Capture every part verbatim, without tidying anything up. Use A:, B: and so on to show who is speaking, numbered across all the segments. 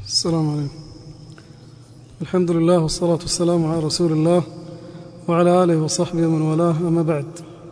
A: السلام عليكم. الحمد لله والصلاة والسلام على رسول الله وعلى آله وصحبه ومن والاه، أما بعد.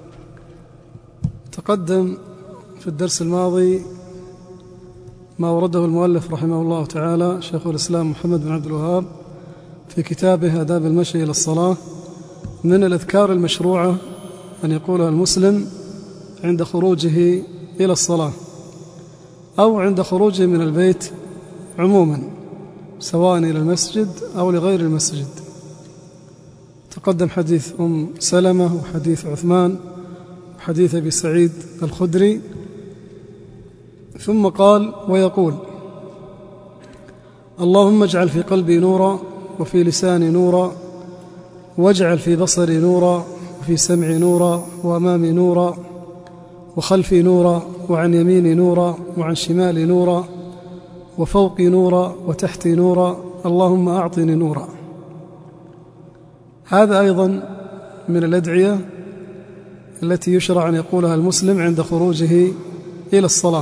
A: تقدم في الدرس الماضي ما ورده المؤلف رحمه الله تعالى شيخ الإسلام محمد بن عبد الوهاب في كتابه آداب المشي إلى الصلاة من الأذكار المشروعة أن يقولها المسلم عند خروجه إلى الصلاة أو عند خروجه من البيت عموما، سواء إلى المسجد أو لغير المسجد. تقدم حديث أم سلمة وحديث عثمان وحديث أبي سعيد الخدري، ثم قال ويقول: اللهم اجعل في قلبي نورا وفي لساني نورا واجعل في بصري نورا وفي سمعي نورا وأمامي نورا وخلفي نورا وعن يميني نورا وعن شمالي نورا وفوقي نورا وتحتي نورا، اللهم أعطني نورا. هذا أيضا من الأدعية التي يشرع أن يقولها المسلم عند خروجه إلى الصلاة.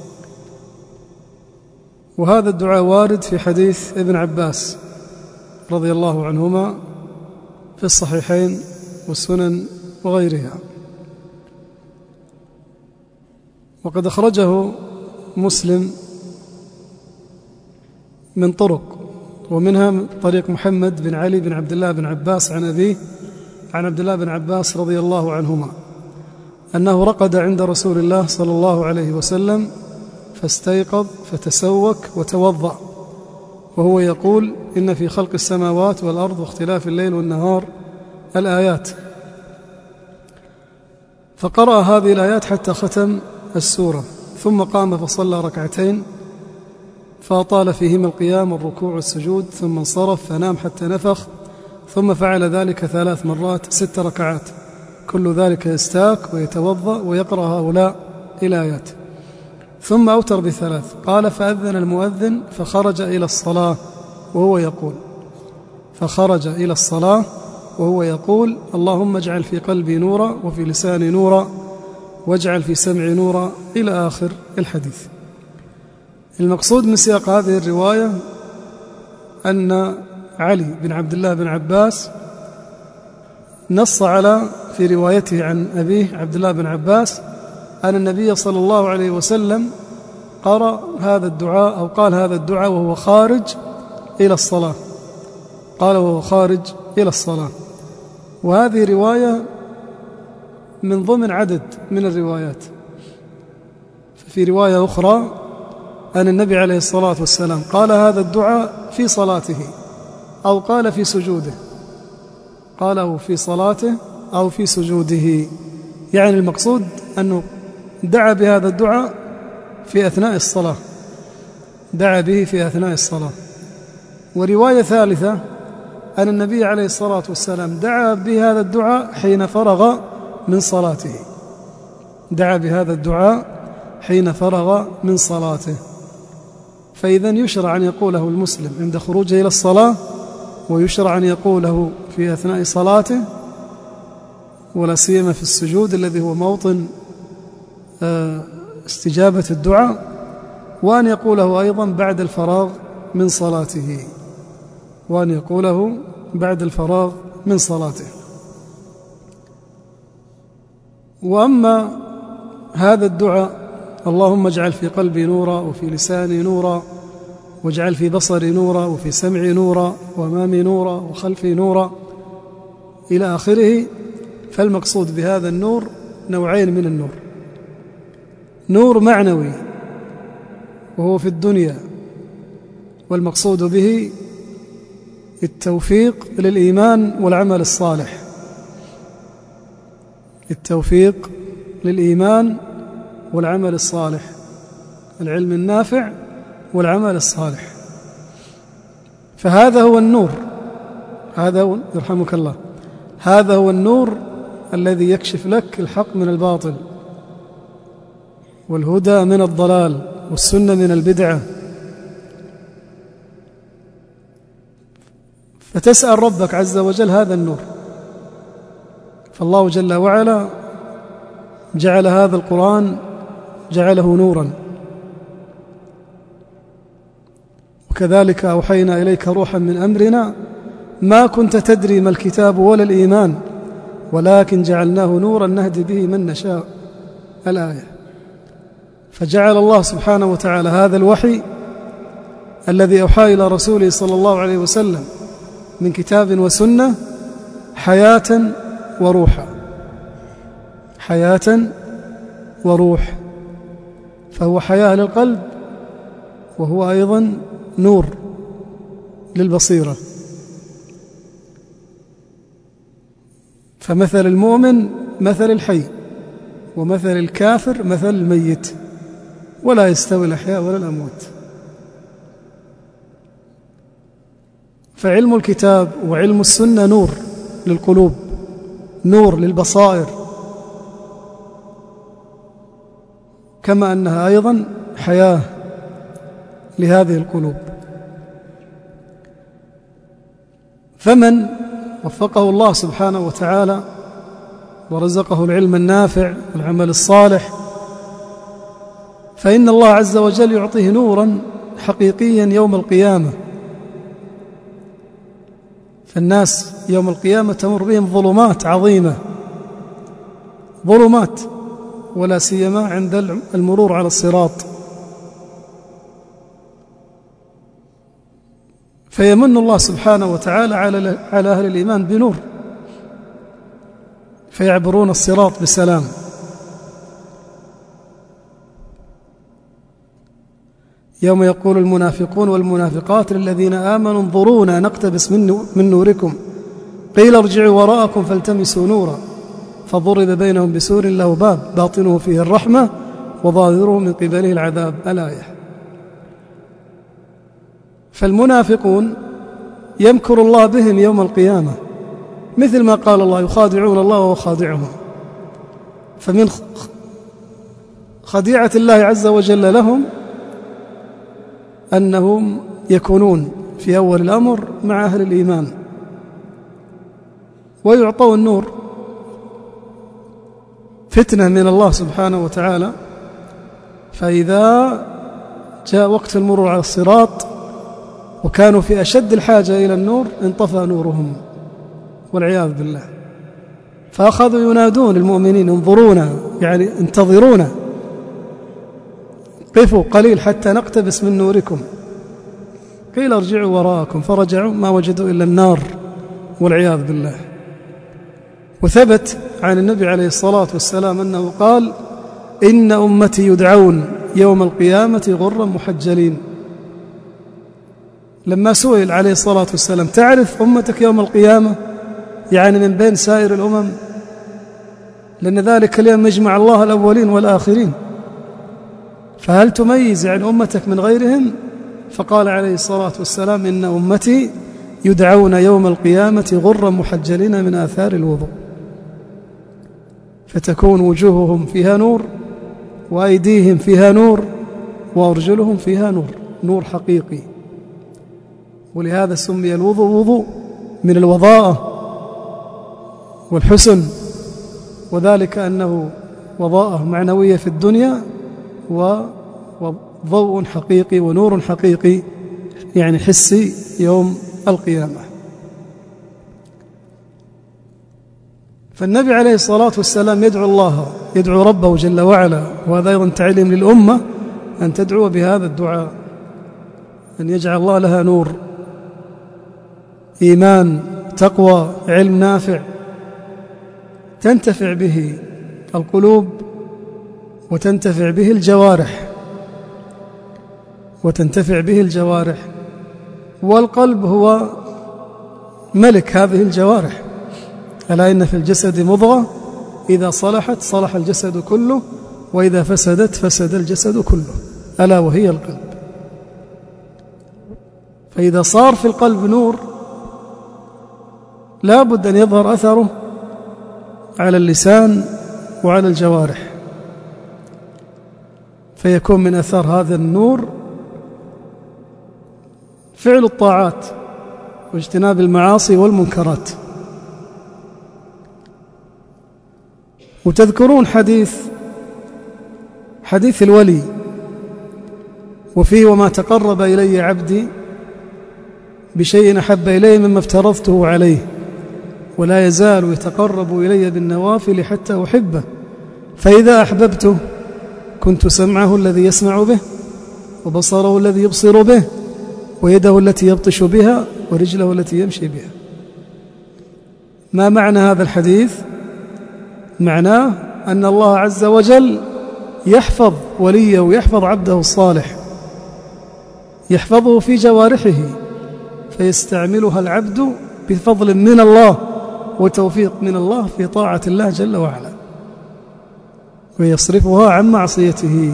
A: وهذا الدعاء وارد في حديث ابن عباس رضي الله عنهما في الصحيحين والسنن وغيرها، وقد أخرجه مسلم من طرق، ومنها طريق محمد بن علي بن عبد الله بن عباس عن أبيه عن عبد الله بن عباس رضي الله عنهما أنه رقد عند رسول الله صلى الله عليه وسلم فاستيقظ فتسوك وتوضأ وهو يقول: إن في خلق السماوات والأرض واختلاف الليل والنهار الآيات. فقرأ هذه الآيات حتى ختم السورة، ثم قام فصلى ركعتين فأطال فيهما القيام والركوع والسجود، ثم انصرف فنام حتى نفخ، ثم فعل ذلك ثلاث مرات ست ركعات، كل ذلك يستاك ويتوضأ ويقرأ هؤلاء الآيات، ثم أوتر بثلاث. قال: فأذن المؤذن فخرج إلى الصلاة وهو يقول فخرج إلى الصلاة وهو يقول: اللهم اجعل في قلبي نورا وفي لساني نورا واجعل في سمعي نورا، إلى آخر الحديث. المقصود من سياق هذه الرواية أن علي بن عبد الله بن عباس نص على في روايته عن أبيه عبد الله بن عباس أن النبي صلى الله عليه وسلم قرأ هذا الدعاء أو قال هذا الدعاء وهو خارج إلى الصلاة، قال وهو خارج إلى الصلاة. وهذه رواية من ضمن عدد من الروايات. في رواية أخرى أن النبي عليه الصلاة والسلام قال هذا الدعاء في صلاته أو قال في سجوده، قاله في صلاته أو في سجوده، يعني المقصود أنه دعا بهذا الدعاء في أثناء الصلاة، دعا به في أثناء الصلاة. ورواية ثالثة أن النبي عليه الصلاة والسلام دعا بهذا الدعاء حين فرغ من صلاته، دعا بهذا الدعاء حين فرغ من صلاته. فإذا يشرع أن يقوله المسلم عند خروجه إلى الصلاة، ويشرع أن يقوله في أثناء صلاته، ولا سيما في السجود الذي هو موطن استجابة الدعاء، وأن يقوله أيضا بعد الفراغ من صلاته وأن يقوله بعد الفراغ من صلاته. وأما هذا الدعاء: اللهم اجعل في قلبي نورا وفي لساني نورا واجعل في بصري نورا وفي سمعي نورا وأمامي نورا وخلفي نورا، إلى آخره، فالمقصود بهذا النور نوعين من النور: نور معنوي وهو في الدنيا، والمقصود به التوفيق للإيمان والعمل الصالح، التوفيق للإيمان والعمل الصالح، العلم النافع والعمل الصالح. فهذا هو النور، هذا هو يرحمك الله هذا هو النور الذي يكشف لك الحق من الباطل والهدى من الضلال والسنة من البدعة. فتسأل ربك عز وجل هذا النور، فالله جل وعلا جعل هذا القرآن جعله نورا، وكذلك أوحينا إليك روحا من أمرنا ما كنت تدري ما الكتاب ولا الإيمان ولكن جعلناه نورا نهدي به من نشاء. الآية. فجعل الله سبحانه وتعالى هذا الوحي الذي أوحى إلى رسوله صلى الله عليه وسلم من كتاب وسنة حياة وروحا، حياة وروح، فهو حياة للقلب وهو أيضا نور للبصيرة. فمثل المؤمن مثل الحي ومثل الكافر مثل الميت، ولا يستوي الأحياء ولا الأموات. فعلم الكتاب وعلم السنة نور للقلوب، نور للبصائر، كما أنها أيضا حياة لهذه القلوب. فمن وفقه الله سبحانه وتعالى ورزقه العلم النافع والعمل الصالح فإن الله عز وجل يعطيه نورا حقيقيا يوم القيامة. فالناس يوم القيامة تمر بهم ظلمات عظيمة، ظلمات، ولا سيما عند المرور على الصراط، فيمن الله سبحانه وتعالى على أهل الإيمان بنور فيعبرون الصراط بسلام. يوم يقول المنافقون والمنافقات للذين آمنوا انظرونا نقتبس من نوركم قيل ارجعوا وراءكم فالتمسوا نورا فضرب بينهم بسور له باب باطنه فيه الرحمة وظاهره من قبله العذاب. الآية. فالمنافقون يمكر الله بهم يوم القيامة مثل ما قال الله يخادعون الله وهو خادعهم. فمن خديعة الله عز وجل لهم أنهم يكونون في أول الأمر مع أهل الإيمان ويعطون النور، فتنة من الله سبحانه وتعالى، فإذا جاء وقت المرور على الصراط وكانوا في أشد الحاجة إلى النور انطفى نورهم والعياذ بالله، فأخذوا ينادون المؤمنين انظرونا، يعني انتظرونا، قفوا قليل حتى نقتبس من نوركم، قيل ارجعوا وراءكم فرجعوا ما وجدوا إلا النار والعياذ بالله. وثبت عن النبي عليه الصلاة والسلام أنه قال إن أمتي يدعون يوم القيامة غرا محجلين. لما سئل عليه الصلاة والسلام تعرف أمتك يوم القيامة، يعني من بين سائر الأمم، لأن ذلك اليوم يجمع الله الأولين والآخرين، فهل تميز يعني أمتك من غيرهم؟ فقال عليه الصلاة والسلام إن أمتي يدعون يوم القيامة غرا محجلين من آثار الوضوء، فتكون وجوههم فيها نور وأيديهم فيها نور وأرجلهم فيها نور، نور حقيقي. ولهذا سمي الوضوء وضوء من الوضاءة والحسن، وذلك أنه وضاءة معنوية في الدنيا وضوء حقيقي ونور حقيقي يعني حسي يوم القيامة. فالنبي عليه الصلاة والسلام يدعو الله، يدعو ربه جل وعلا، وهذا أيضا تعليم للأمة أن تدعو بهذا الدعاء، أن يجعل الله لها نور، إيمان، تقوى، علم نافع تنتفع به القلوب وتنتفع به الجوارح وتنتفع به الجوارح والقلب هو ملك هذه الجوارح. ألا إن في الجسد مضغة إذا صلحت صلح الجسد كله وإذا فسدت فسد الجسد كله، ألا وهي القلب. فإذا صار في القلب نور لا بد أن يظهر أثره على اللسان وعلى الجوارح، فيكون من أثر هذا النور فعل الطاعات واجتناب المعاصي والمنكرات. وتذكرون حديث حديث الولي، وفيه وما تقرب إلي عبدي بشيء أحب إليه مما افترضته عليه، ولا يزال يتقرب إلي بالنوافل حتى أحبه، فإذا أحببته كنت سمعه الذي يسمع به، وبصره الذي يبصر به، ويده التي يبطش بها، ورجله التي يمشي بها. ما معنى هذا الحديث؟ معناه أن الله عز وجل يحفظ وليه ويحفظ عبده الصالح، يحفظه في جوارحه، فيستعملها العبد بفضل من الله وتوفيق من الله في طاعة الله جل وعلا، ويصرفها عن معصيته.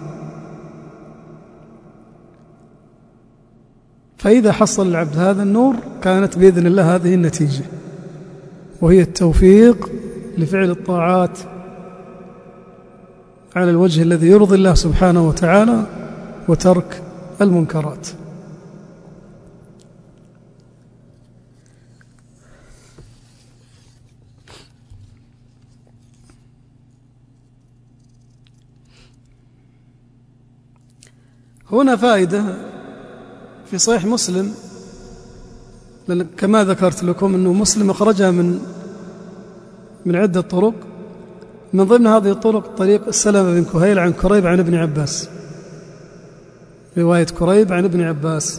A: فإذا حصل العبد هذا النور كانت بإذن الله هذه النتيجة، وهي التوفيق لفعل الطاعات على الوجه الذي يرضي الله سبحانه وتعالى، وترك المنكرات. هنا فائدة في صحيح مسلم، كما ذكرت لكم أنه مسلم أخرجها من من عدة طرق، من ضمن هذه الطرق طريق سلمة بن كهيل عن كريب عن ابن عباس، رواية كريب عن ابن عباس.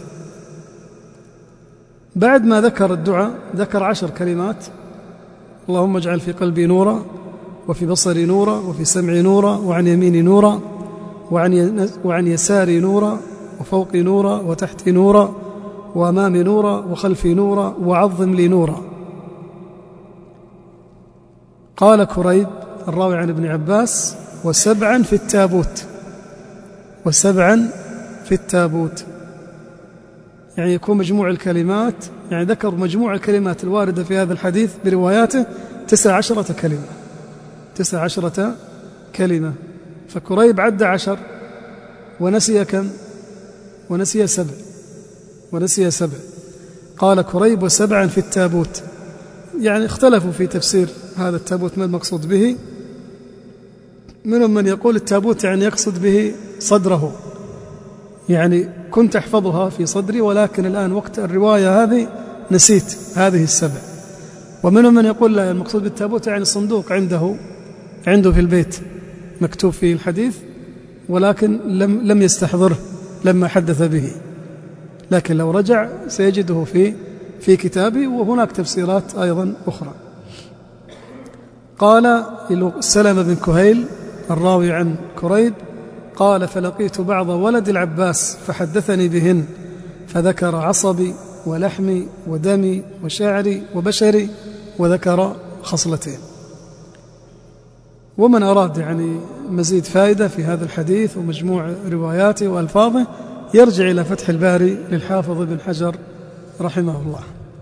A: بعد ما ذكر الدعاء ذكر عشر كلمات: اللهم اجعل في قلبي نورا، وفي بصري نورا، وفي سمعي نورا، وعن يميني نورا، وعن وعن يساري نورا، وفوقي نورا، وتحتي نورا، وأمامي نورا، وخلفي نورا، وعظم لي نورا. قال كريب الراوي عن ابن عباس: وسبعا في التابوت، وسبعا في التابوت، يعني يكون مجموع الكلمات، يعني ذكر مجموع الكلمات الواردة في هذا الحديث برواياته تسع عشرة كلمة، تسع عشرة كلمة. فكريب عد عشر ونسي كم؟ ونسي سبع، ونسي سبع. قال كريب: وسبعا في التابوت، يعني اختلفوا في تفسير هذا التابوت ما المقصود به. منهم من يقول التابوت يعني يقصد به صدره، يعني كنت أحفظها في صدري ولكن الآن وقت الرواية هذه نسيت هذه السبع. ومنهم من يقول لا، المقصود بالتابوت يعني صندوق عنده عنده في البيت مكتوب فيه الحديث، ولكن لم لم يستحضره لما حدث به، لكن لو رجع سيجده في في كتابه. وهناك تفسيرات أيضا أخرى. قال سلمة بن كهيل الراوي عن كريب قال: فلقيت بعض ولد العباس فحدثني بهن، فذكر عصبي ولحمي ودمي وشعري وبشري، وذكر خصلتين. ومن أراد يعني مزيد فائدة في هذا الحديث ومجموع رواياته وألفاظه يرجع إلى فتح الباري للحافظ ابن حجر رحمه الله.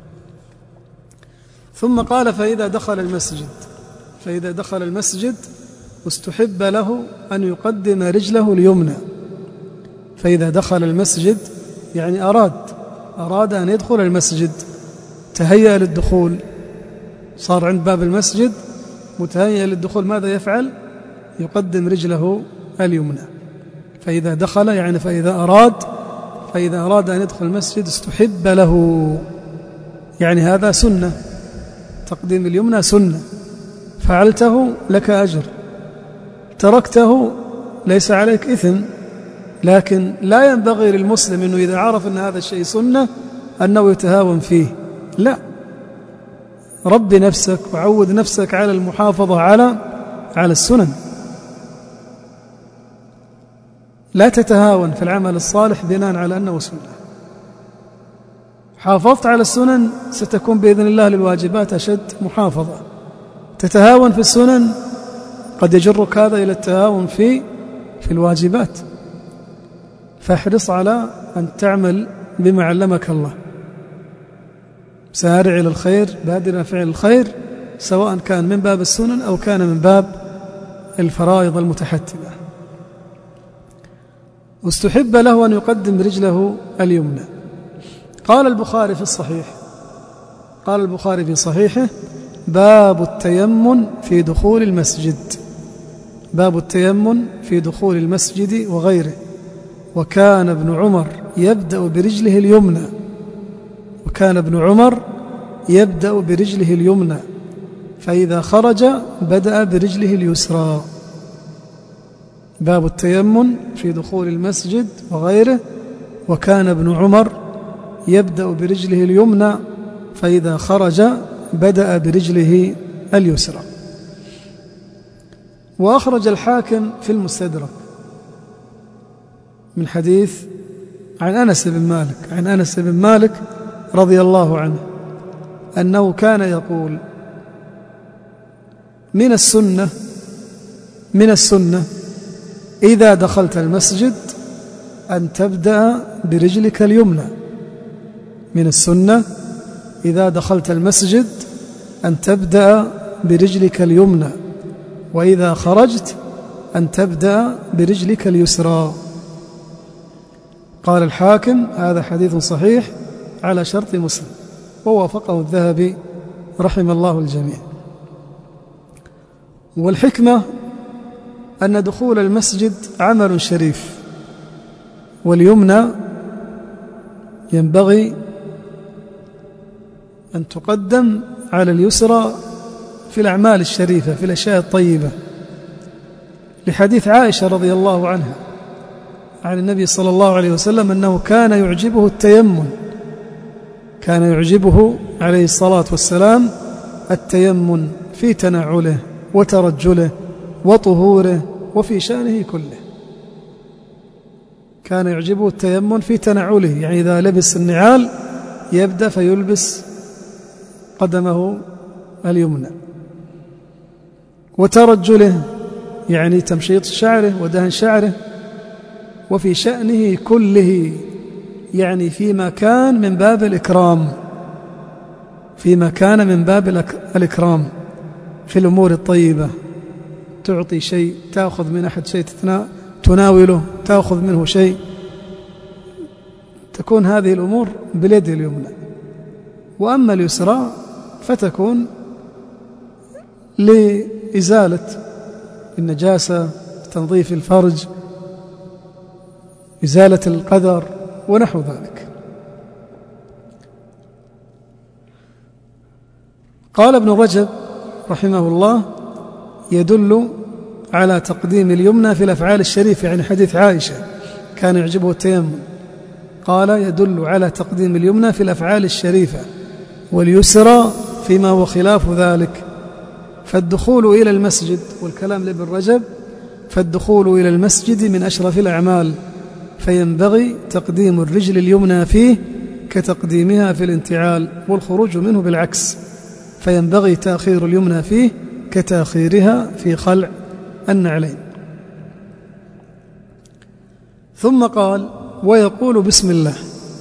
A: ثم قال: فإذا دخل المسجد فإذا دخل المسجد استحب له أن يقدم رجله اليمنى. فإذا دخل المسجد يعني أراد أراد أن يدخل المسجد، تهيأ للدخول، صار عند باب المسجد متهيأ للدخول، ماذا يفعل؟ يقدم رجله اليمنى. فإذا دخل يعني فإذا أراد فإذا أراد أن يدخل المسجد استحب له، يعني هذا سنة، تقديم اليمنى سنة، فعلته لك أجر، تركته ليس عليك إثم. لكن لا ينبغي للمسلم أنه إذا عرف أن هذا الشيء سنة أنه يتهاون فيه، لا، رب نفسك وعود نفسك على المحافظة على على السنن، لا تتهاون في العمل الصالح بناء على أنه سنة. حافظت على السنن ستكون بإذن الله للواجبات أشد محافظة. تتهاون في السنن قد يجرك هذا إلى التهاون في في الواجبات. فاحرص على أن تعمل بما علمك الله، سارع إلى الخير، بادر فعل الخير، سواء كان من باب السنن أو كان من باب الفرائض المتحتمة. واستحب له أن يقدم رجله اليمنى. قال البخاري في الصحيح قال البخاري في صحيحه: باب التيمم في دخول المسجد، باب التيمم في دخول المسجد وغيره. وكان ابن عمر يبدأ برجله اليمنى وكان ابن عمر يبدأ برجله اليمنى فإذا خرج بدأ برجله اليسرى. باب التيمم في دخول المسجد وغيره. وكان ابن عمر يبدأ برجله اليمنى فإذا خرج بدأ برجله اليسرى. وأخرج الحاكم في المستدرك من حديث عن أنس بن مالك عن أنس بن مالك رضي الله عنه أنه كان يقول: من السنة من السنة إذا دخلت المسجد أن تبدأ برجلك اليمنى. من السنة إذا دخلت المسجد أن تبدأ برجلك اليمنى، وإذا خرجت أن تبدأ برجلك اليسرى. قال الحاكم: هذا حديث صحيح على شرط مسلم، ووافقه الذهبي رحم الله الجميع. والحكمة أن دخول المسجد عمل شريف، واليمنى ينبغي أن تقدم على اليسرى في الأعمال الشريفة، في الأشياء الطيبة، لحديث عائشة رضي الله عنها عن النبي صلى الله عليه وسلم أنه كان يعجبه التيمم كان يعجبه عليه الصلاة والسلام التيمم في تنعله وترجله وطهوره وفي شأنه كله. كان يعجبه التيمم في تنعله، يعني إذا لبس النعال يبدأ فيلبس قدمه اليمنى، وترجله يعني تمشيط شعره ودهن شعره، وفي شأنه كله يعني فيما كان من باب الإكرام فيما كان من باب الإكرام في الأمور الطيبة، تعطي شيء، تأخذ من أحد شيء، تناوله، تأخذ منه شيء، تكون هذه الأمور باليد اليمنى. وأما اليسرى فتكون لإزالة النجاسة، تنظيف الفرج، إزالة القدر ونحو ذلك. قال ابن رجب رحمه الله: يدل على تقديم اليمنى في الأفعال الشريفة، يعني حديث عائشة كان يعجبه التيمم، قال يدل على تقديم اليمنى في الأفعال الشريفة واليسرى فيما هو خلاف ذلك. فالدخول إلى المسجد، والكلام لابن رجب، فالدخول إلى المسجد من أشرف الأعمال، فينبغي تقديم الرجل اليمنى فيه كتقديمها في الانتعال، والخروج منه بالعكس، فينبغي تأخير اليمنى فيه كتأخيرها في خلع النعلين. ثم قال: ويقول بسم الله،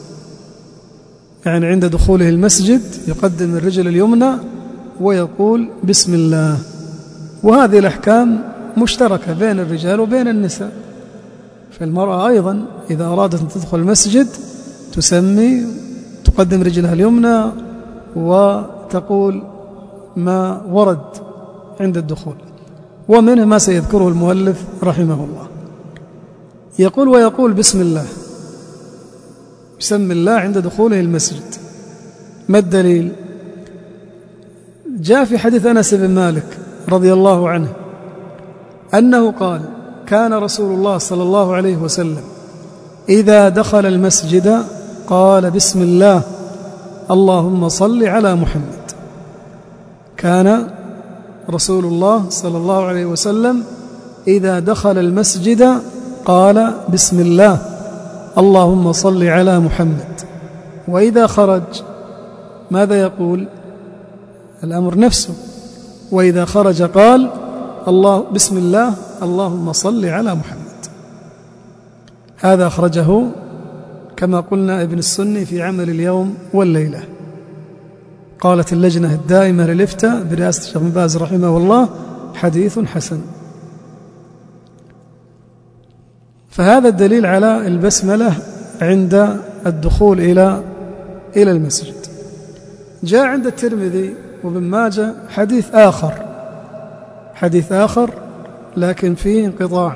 A: يعني عند دخوله المسجد يقدم الرجل اليمنى ويقول بسم الله. وهذه الأحكام مشتركة بين الرجال وبين النساء. فالمرأة أيضا إذا أرادت أن تدخل المسجد تسمي، تقدم رجلها اليمنى وتقول ما ورد عند الدخول، ومنه ما سيذكره المؤلف رحمه الله. يقول: ويقول بسم الله، يسمي الله عند دخوله المسجد. ما الدليل؟ جاء في حديث أنس بن مالك رضي الله عنه أنه قال: كان رسول الله صلى الله عليه وسلم إذا دخل المسجد قال بسم الله اللهم صل على محمد. كان رسول الله صلى الله عليه وسلم إذا دخل المسجد قال بسم الله اللهم صل على محمد. وإذا خرج ماذا يقول؟ الأمر نفسه. وإذا خرج قال الله بسم الله اللهم صل على محمد. هذا أخرجه كما قلنا ابن السني في عمل اليوم والليلة. قالت اللجنة الدائمة للإفتاء برئاسة الشيخ بن باز رحمه الله: حديث حسن. فهذا الدليل على البسملة عند الدخول إلى إلى المسجد. جاء عند الترمذي وابن ماجه حديث آخر حديث آخر لكن فيه انقطاع.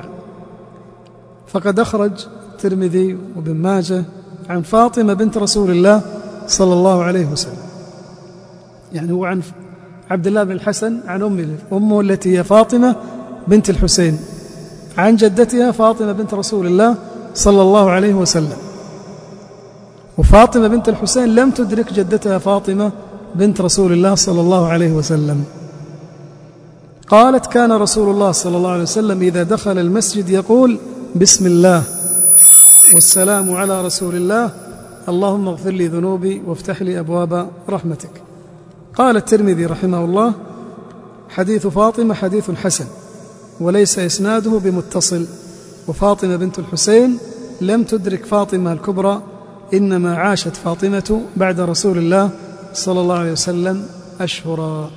A: فقد أخرج الترمذي وابن ماجه عن فاطمة بنت رسول الله صلى الله عليه وسلم. يعني هو عن عبد الله بن الحسن عن أمه أمه التي هي فاطمة بنت الحسين عن جدتها فاطمة بنت رسول الله صلى الله عليه وسلم. وفاطمة بنت الحسين لم تدرك جدتها فاطمة بنت رسول الله صلى الله عليه وسلم. قالت: كان رسول الله صلى الله عليه وسلم إذا دخل المسجد يقول: بسم الله والسلام على رسول الله، اللهم اغفر لي ذنوبي وافتح لي أبواب رحمتك. قال الترمذي رحمه الله: حديث فاطمة حديث حسن وليس إسناده بمتصل، وفاطمة بنت الحسين لم تدرك فاطمة الكبرى، إنما عاشت فاطمة بعد رسول الله صلى الله عليه وسلم أشهرا.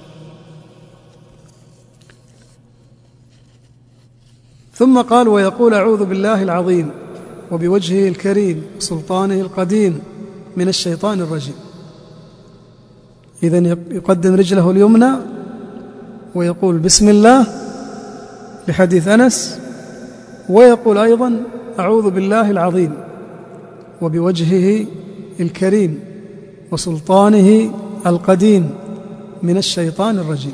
A: ثم قال: ويقول: أعوذ بالله العظيم وبوجهه الكريم وسلطانه القديم من الشيطان الرجيم. إذن يقدم رجله اليمنى ويقول بسم الله لحديث أنس، ويقول أيضا: أعوذ بالله العظيم وبوجهه الكريم وسلطانه القديم من الشيطان الرجيم.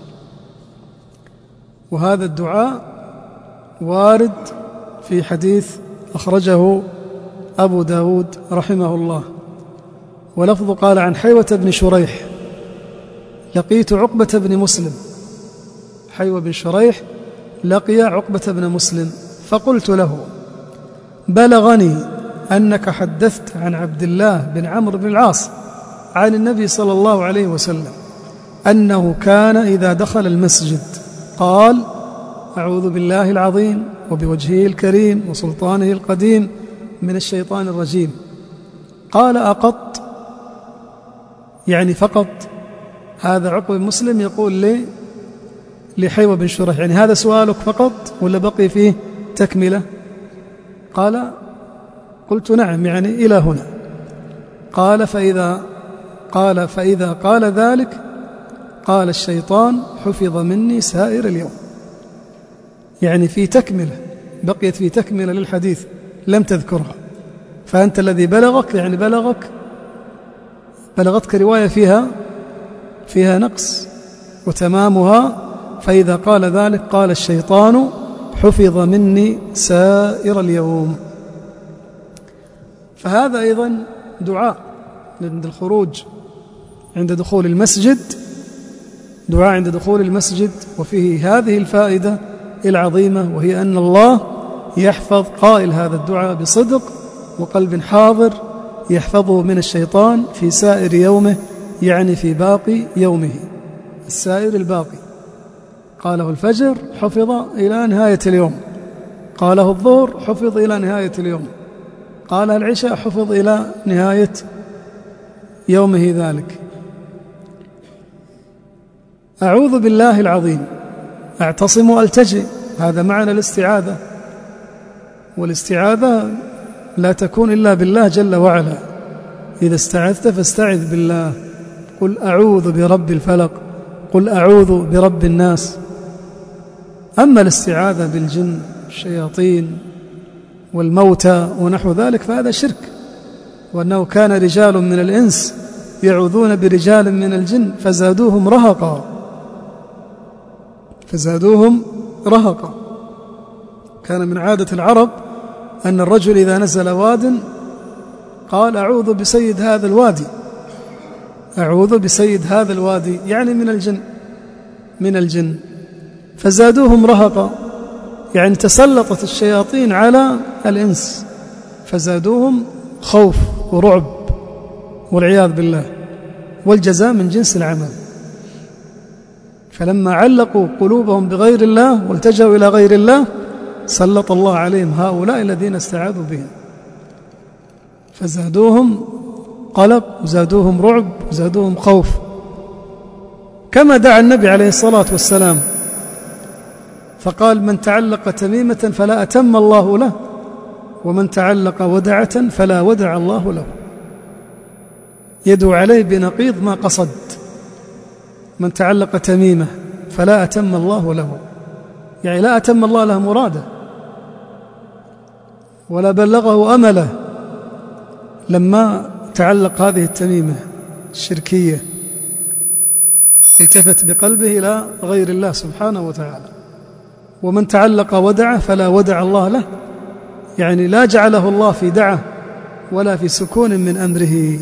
A: وهذا الدعاء وارد في حديث أخرجه أبو داود رحمه الله، ولفظ قال عن حيوة بن شريح: لقيت عقبة بن مسلم. حيوة بن شريح لقي عقبة بن مسلم فقلت له: بلغني أنك حدثت عن عبد الله بن عمرو بن العاص عن النبي صلى الله عليه وسلم أنه كان إذا دخل المسجد قال: أعوذ بالله العظيم وبوجهه الكريم وسلطانه القديم من الشيطان الرجيم. قال: أقط؟ يعني فقط؟ هذا عقبة بن مسلم يقول لي لحيوة بن شريح: يعني هذا سؤالك فقط ولا بقي فيه تكملة؟ قال: قلت نعم، يعني إلى هنا. قال: فإذا قال فإذا قال ذلك قال الشيطان: حفظ مني سائر اليوم. يعني في تكملة، بقيت في تكملة للحديث لم تذكرها، فأنت الذي بلغك يعني بلغك بلغتك رواية فيها فيها نقص، وتمامها: فإذا قال ذلك قال الشيطان: حفظ مني سائر اليوم. فهذا أيضا دعاء عند الخروج، عند دخول المسجد، دعاء عند دخول المسجد، وفيه هذه الفائدة العظيمة، وهي أن الله يحفظ قائل هذا الدعاء بصدق وقلب حاضر، يحفظه من الشيطان في سائر يومه، يعني في باقي يومه، السائر الباقي. قاله الفجر حفظ إلى نهاية اليوم، قاله الظهر حفظ إلى نهاية اليوم، قاله العشاء حفظ إلى نهاية يومه ذلك. أعوذ بالله العظيم، أعتصم وألتجئ، هذا معنى الاستعاذة، والاستعاذة لا تكون إلا بالله جل وعلا. إذا استعذت فاستعذ بالله، قل أعوذ برب الفلق، قل أعوذ برب الناس. أما الاستعاذة بالجن الشياطين والموتى ونحو ذلك فهذا شرك، وأنه كان رجال من الإنس يعوذون برجال من الجن فزادوهم رهقا فزادوهم رهقا كان من عادة العرب أن الرجل إذا نزل واد قال: أعوذ بسيد هذا الوادي، أعوذ بسيد هذا الوادي، يعني من الجن من الجن فزادوهم رهقا، يعني تسلطت الشياطين على الإنس فزادوهم خوف ورعب والعياذ بالله، والجزاء من جنس العمل. فلما علقوا قلوبهم بغير الله والتجأوا إلى غير الله سلط الله عليهم هؤلاء الذين استعاذوا بهم، فزادوهم قلق وزادوهم رعب وزادوهم خوف. كما دعا النبي عليه الصلاة والسلام فقال: من تعلق تميمة فلا أتم الله له، ومن تعلق ودعة فلا ودع الله له. يدعو عليه بنقيض ما قصد. من تعلق تميمة فلا أتم الله له، يعني لا أتم الله له مراده ولا بلغه أمله. لما تعلق هذه التميمة الشركية التفت بقلبه إلى غير الله سبحانه وتعالى. ومن تعلق ودعه فلا ودع الله له، يعني لا جعله الله في دعه ولا في سكون من أمره.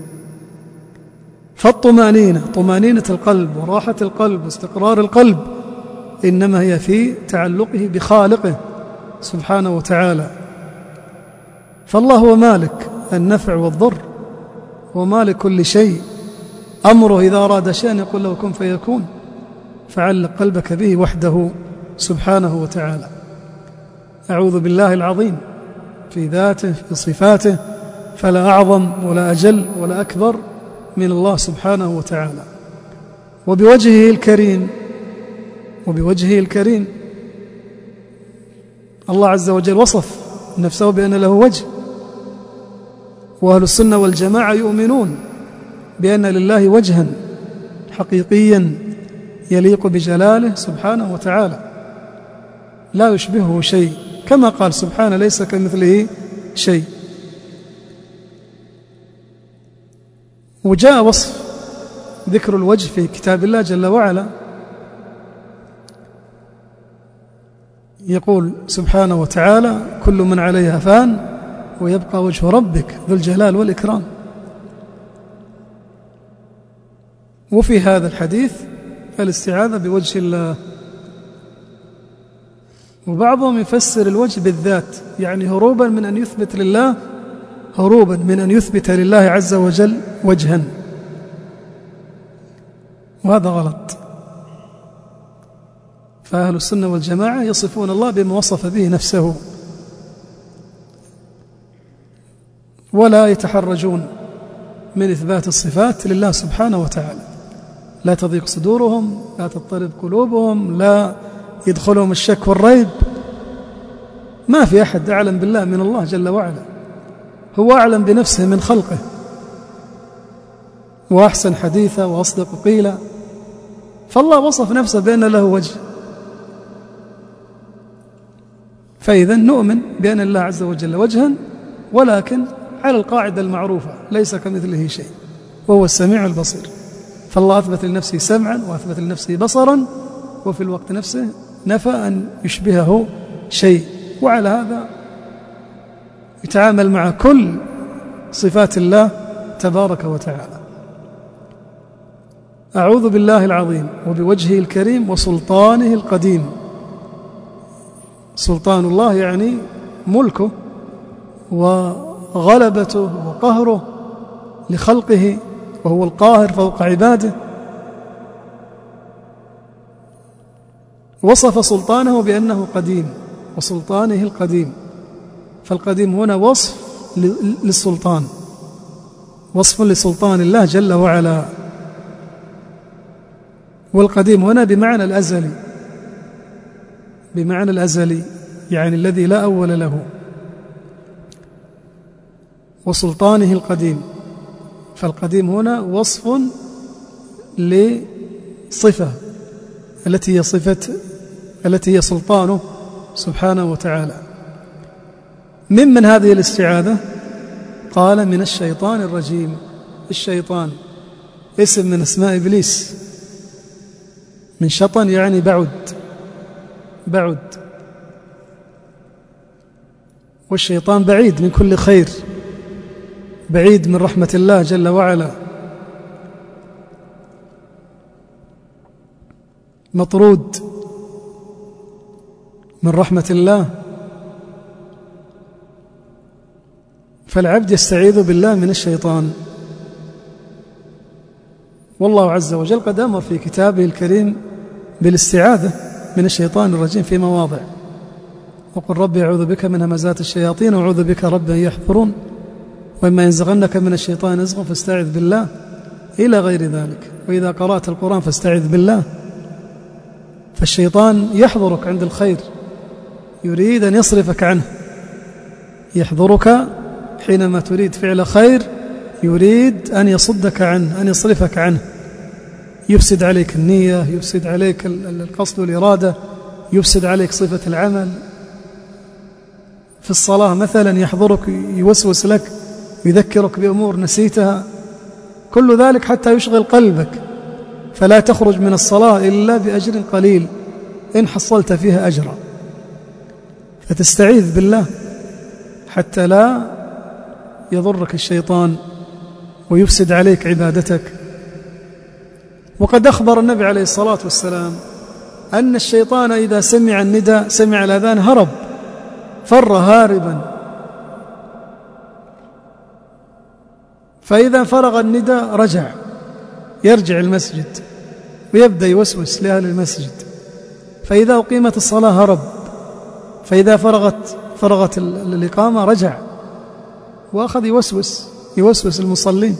A: فالطمأنينة، طمأنينة القلب وراحة القلب واستقرار القلب، إنما هي في تعلقه بخالقه سبحانه وتعالى. فالله هو مالك النفع والضر ومالك كل شيء، أمره إذا أراد شيئا يقول له كن فيكون، فعلق قلبك به وحده سبحانه وتعالى. أعوذ بالله العظيم في ذاته في صفاته، فلا أعظم ولا أجل ولا أكبر من الله سبحانه وتعالى. وبوجهه الكريم وبوجهه الكريم الله عز وجل وصف نفسه بأن له وجه، وأهل السنة والجماعة يؤمنون بأن لله وجها حقيقيا يليق بجلاله سبحانه وتعالى لا يشبهه شيء، كما قال سبحانه ليس كمثله شيء. وجاء وصف ذكر الوجه في كتاب الله جل وعلا، يقول سبحانه وتعالى كل من عليها فان ويبقى وجه ربك ذو الجلال والإكرام. وفي هذا الحديث الاستعاذة بوجه الله. وبعضهم يفسر الوجه بالذات، يعني هروبا من أن يثبت لله هروبا من أن يثبت لله عز وجل وجها، وهذا غلط. فأهل السنة والجماعة يصفون الله بما وصف به نفسه، ولا يتحرجون من إثبات الصفات لله سبحانه وتعالى، لا تضيق صدورهم، لا تضطرب قلوبهم، لا يدخلهم الشك والريب. ما في أحد أعلم بالله من الله جل وعلا، هو أعلم بنفسه من خلقه، وأحسن حديثا وأصدق قيلا. فالله وصف نفسه بأن له وجه، فإذا نؤمن بأن الله عز وجل وجها، ولكن على القاعدة المعروفة ليس كمثله شيء وهو السميع البصير. فالله أثبت لنفسه سمعا وأثبت لنفسه بصرا، وفي الوقت نفسه نفى أن يشبهه شيء. وعلى هذا يتعامل مع كل صفات الله تبارك وتعالى. أعوذ بالله العظيم وبوجهه الكريم وسلطانه القديم. سلطان الله يعني ملكه وغلبته وقهره لخلقه، وهو القاهر فوق عباده. وصف سلطانه بأنه قديم وسلطانه القديم، فالقديم هنا وصف للسلطان، وصف لسلطان الله جل وعلا. والقديم هنا بمعنى الأزلي، بمعنى الأزلي يعني الذي لا أول له. وسلطانه القديم، فالقديم هنا وصف لصفة التي هي صفة التي هي سلطانه سبحانه وتعالى. من من هذه الاستعاذة؟ قال من الشيطان الرجيم. الشيطان اسم من اسماء إبليس، من شطن يعني بعد بعد والشيطان بعيد من كل خير، بعيد من رحمة الله جل وعلا، مطرود من رحمة الله. فالعبد يستعيذ بالله من الشيطان. والله عز وجل قد أمر في كتابه الكريم بالاستعاذة من الشيطان الرجيم في مواضع، وقل ربي أعوذ بك من همزات الشياطين وأعوذ بك رب أن يحضرون، وإما ينزغنك من الشيطان نزغ فاستعذ بالله، إلى غير ذلك. وإذا قرأت القرآن فاستعذ بالله. فالشيطان يحضرك عند الخير، يريد أن يصرفك عنه، يحضرك حينما تريد فعل خير، يريد أن يصدك عنه، أن يصرفك عنه، يفسد عليك النية، يفسد عليك القصد والإرادة، يفسد عليك صفة العمل. في الصلاة مثلا يحضرك، يوسوس لك، ويذكرك بأمور نسيتها، كل ذلك حتى يشغل قلبك، فلا تخرج من الصلاة إلا بأجر قليل إن حصلت فيها أجرا. فتستعيذ بالله حتى لا يضرك الشيطان ويفسد عليك عبادتك. وقد أخبر النبي عليه الصلاة والسلام أن الشيطان إذا سمع النداء سمع الأذان هرب، فر هاربا، فإذا فرغ النداء رجع يرجع المسجد ويبدأ يوسوس لأهل المسجد، فإذا أقيمت الصلاة هرب، فإذا فرغت فرغت الإقامة رجع وأخذ يوسوس يوسوس المصلين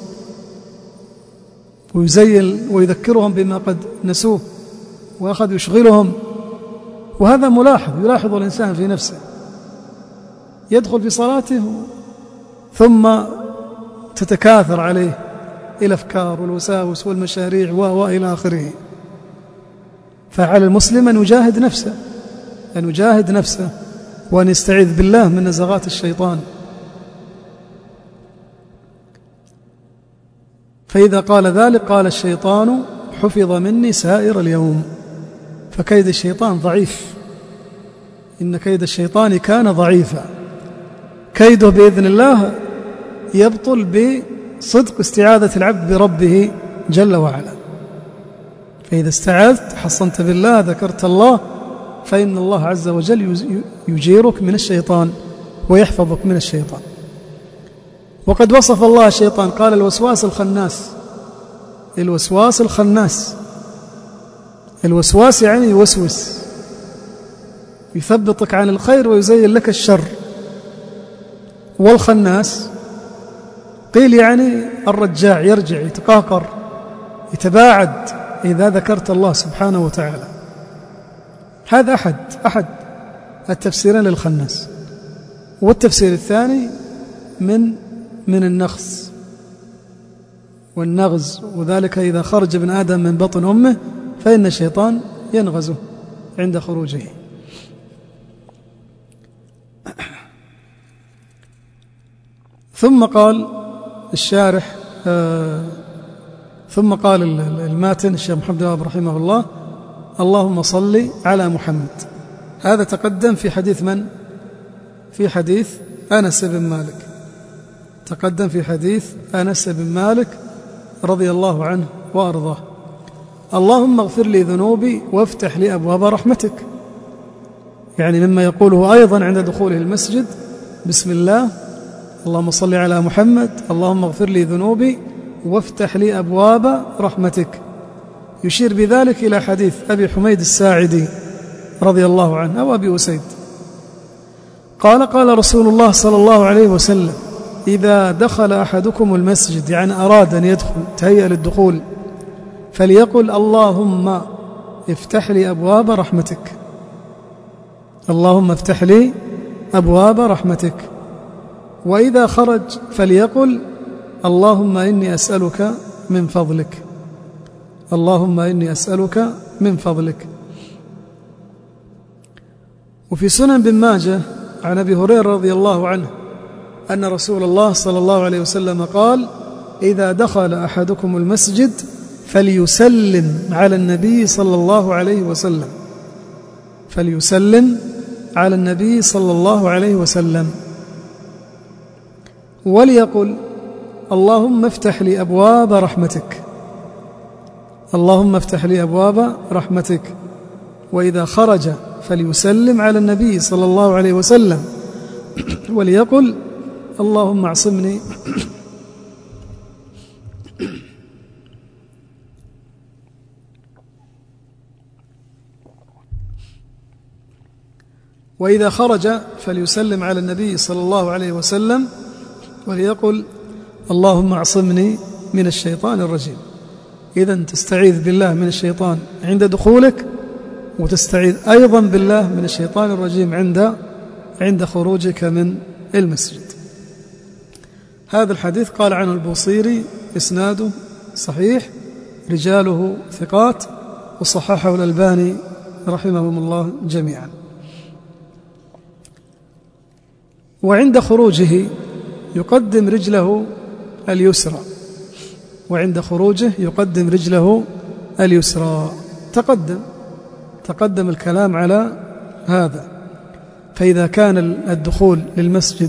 A: ويزين ويذكرهم بما قد نسوه، وأخذ يشغلهم. وهذا ملاحظ يلاحظ الإنسان في نفسه، يدخل في صلاته ثم تتكاثر عليه الأفكار والوساوس والمشاريع وإلى آخره. فعلى المسلم أن يجاهد نفسه أن يجاهد نفسه وأن يستعيذ بالله من نزغات الشيطان. فإذا قال ذلك قال الشيطان حفظ مني سائر اليوم. فكيد الشيطان ضعيف، إن كيد الشيطان كان ضعيفا. كيده بإذن الله يبطل بصدق استعاذة العبد بربه جل وعلا. فإذا استعاذت حصنت بالله ذكرت الله، فإن الله عز وجل يجيرك من الشيطان ويحفظك من الشيطان. وقد وصف الله الشيطان قال الوسواس الخناس. الوسواس الخناس، الوسواس يعني يوسوس، يثبطك عن الخير ويزين لك الشر. والخناس قيل يعني الرجاع، يرجع يتقاقر يتباعد إذا ذكرت الله سبحانه وتعالى. هذا أحد أحد التفسيرين للخناس. والتفسير الثاني من من النغص والنغز، وذلك إذا خرج ابن آدم من بطن أمه فإن الشيطان ينغزه عند خروجه. ثم قال الشارح آه ثم قال الماتن الشيخ محمد بن رحمه الله اللهم صل على محمد. هذا تقدم في حديث من؟ في حديث أنس بن مالك، تقدم في حديث أنس بن مالك رضي الله عنه وأرضاه. اللهم اغفر لي ذنوبي وافتح لي أبواب رحمتك، يعني مما يقوله أيضا عند دخوله المسجد بسم الله اللهم صل على محمد اللهم اغفر لي ذنوبي وافتح لي أبواب رحمتك، يشير بذلك إلى حديث أبي حميد الساعدي رضي الله عنه أو أبي أسيد قال قال رسول الله صلى الله عليه وسلم إذا دخل أحدكم المسجد، يعني أراد أن يدخل تهيأ للدخول، فليقل اللهم افتح لي أبواب رحمتك، اللهم افتح لي أبواب رحمتك. وإذا خرج فليقل اللهم إني أسألك من فضلك، اللهم إني أسألك من فضلك. وفي سنن بن ماجه عن أبي هريرة رضي الله عنه أن رسول الله صلى الله عليه وسلم قال إذا دخل أحدكم المسجد فليسلم على النبي صلى الله عليه وسلم، فليسلم على النبي صلى الله عليه وسلم، وليقل اللهم افتح لي أبواب رحمتك، اللهم افتح لي أبواب رحمتك. وإذا خرج فليسلم على النبي صلى الله عليه وسلم وليقل اللهم اعصمني وإذا خرج فليسلم على النبي صلى الله عليه وسلم وليقل اللهم اعصمني من الشيطان الرجيم. إذن تستعيذ بالله من الشيطان عند دخولك، وتستعيذ أيضا بالله من الشيطان الرجيم عند عند خروجك من المسجد. هذا الحديث قال عنه البوصيري إسناده صحيح، رجاله ثقات، وصححه الألباني رحمهم الله جميعا. وعند خروجه يقدم رجله اليسرى، وعند خروجه يقدم رجله اليسرى. تقدم تقدم الكلام على هذا. فإذا كان الدخول للمسجد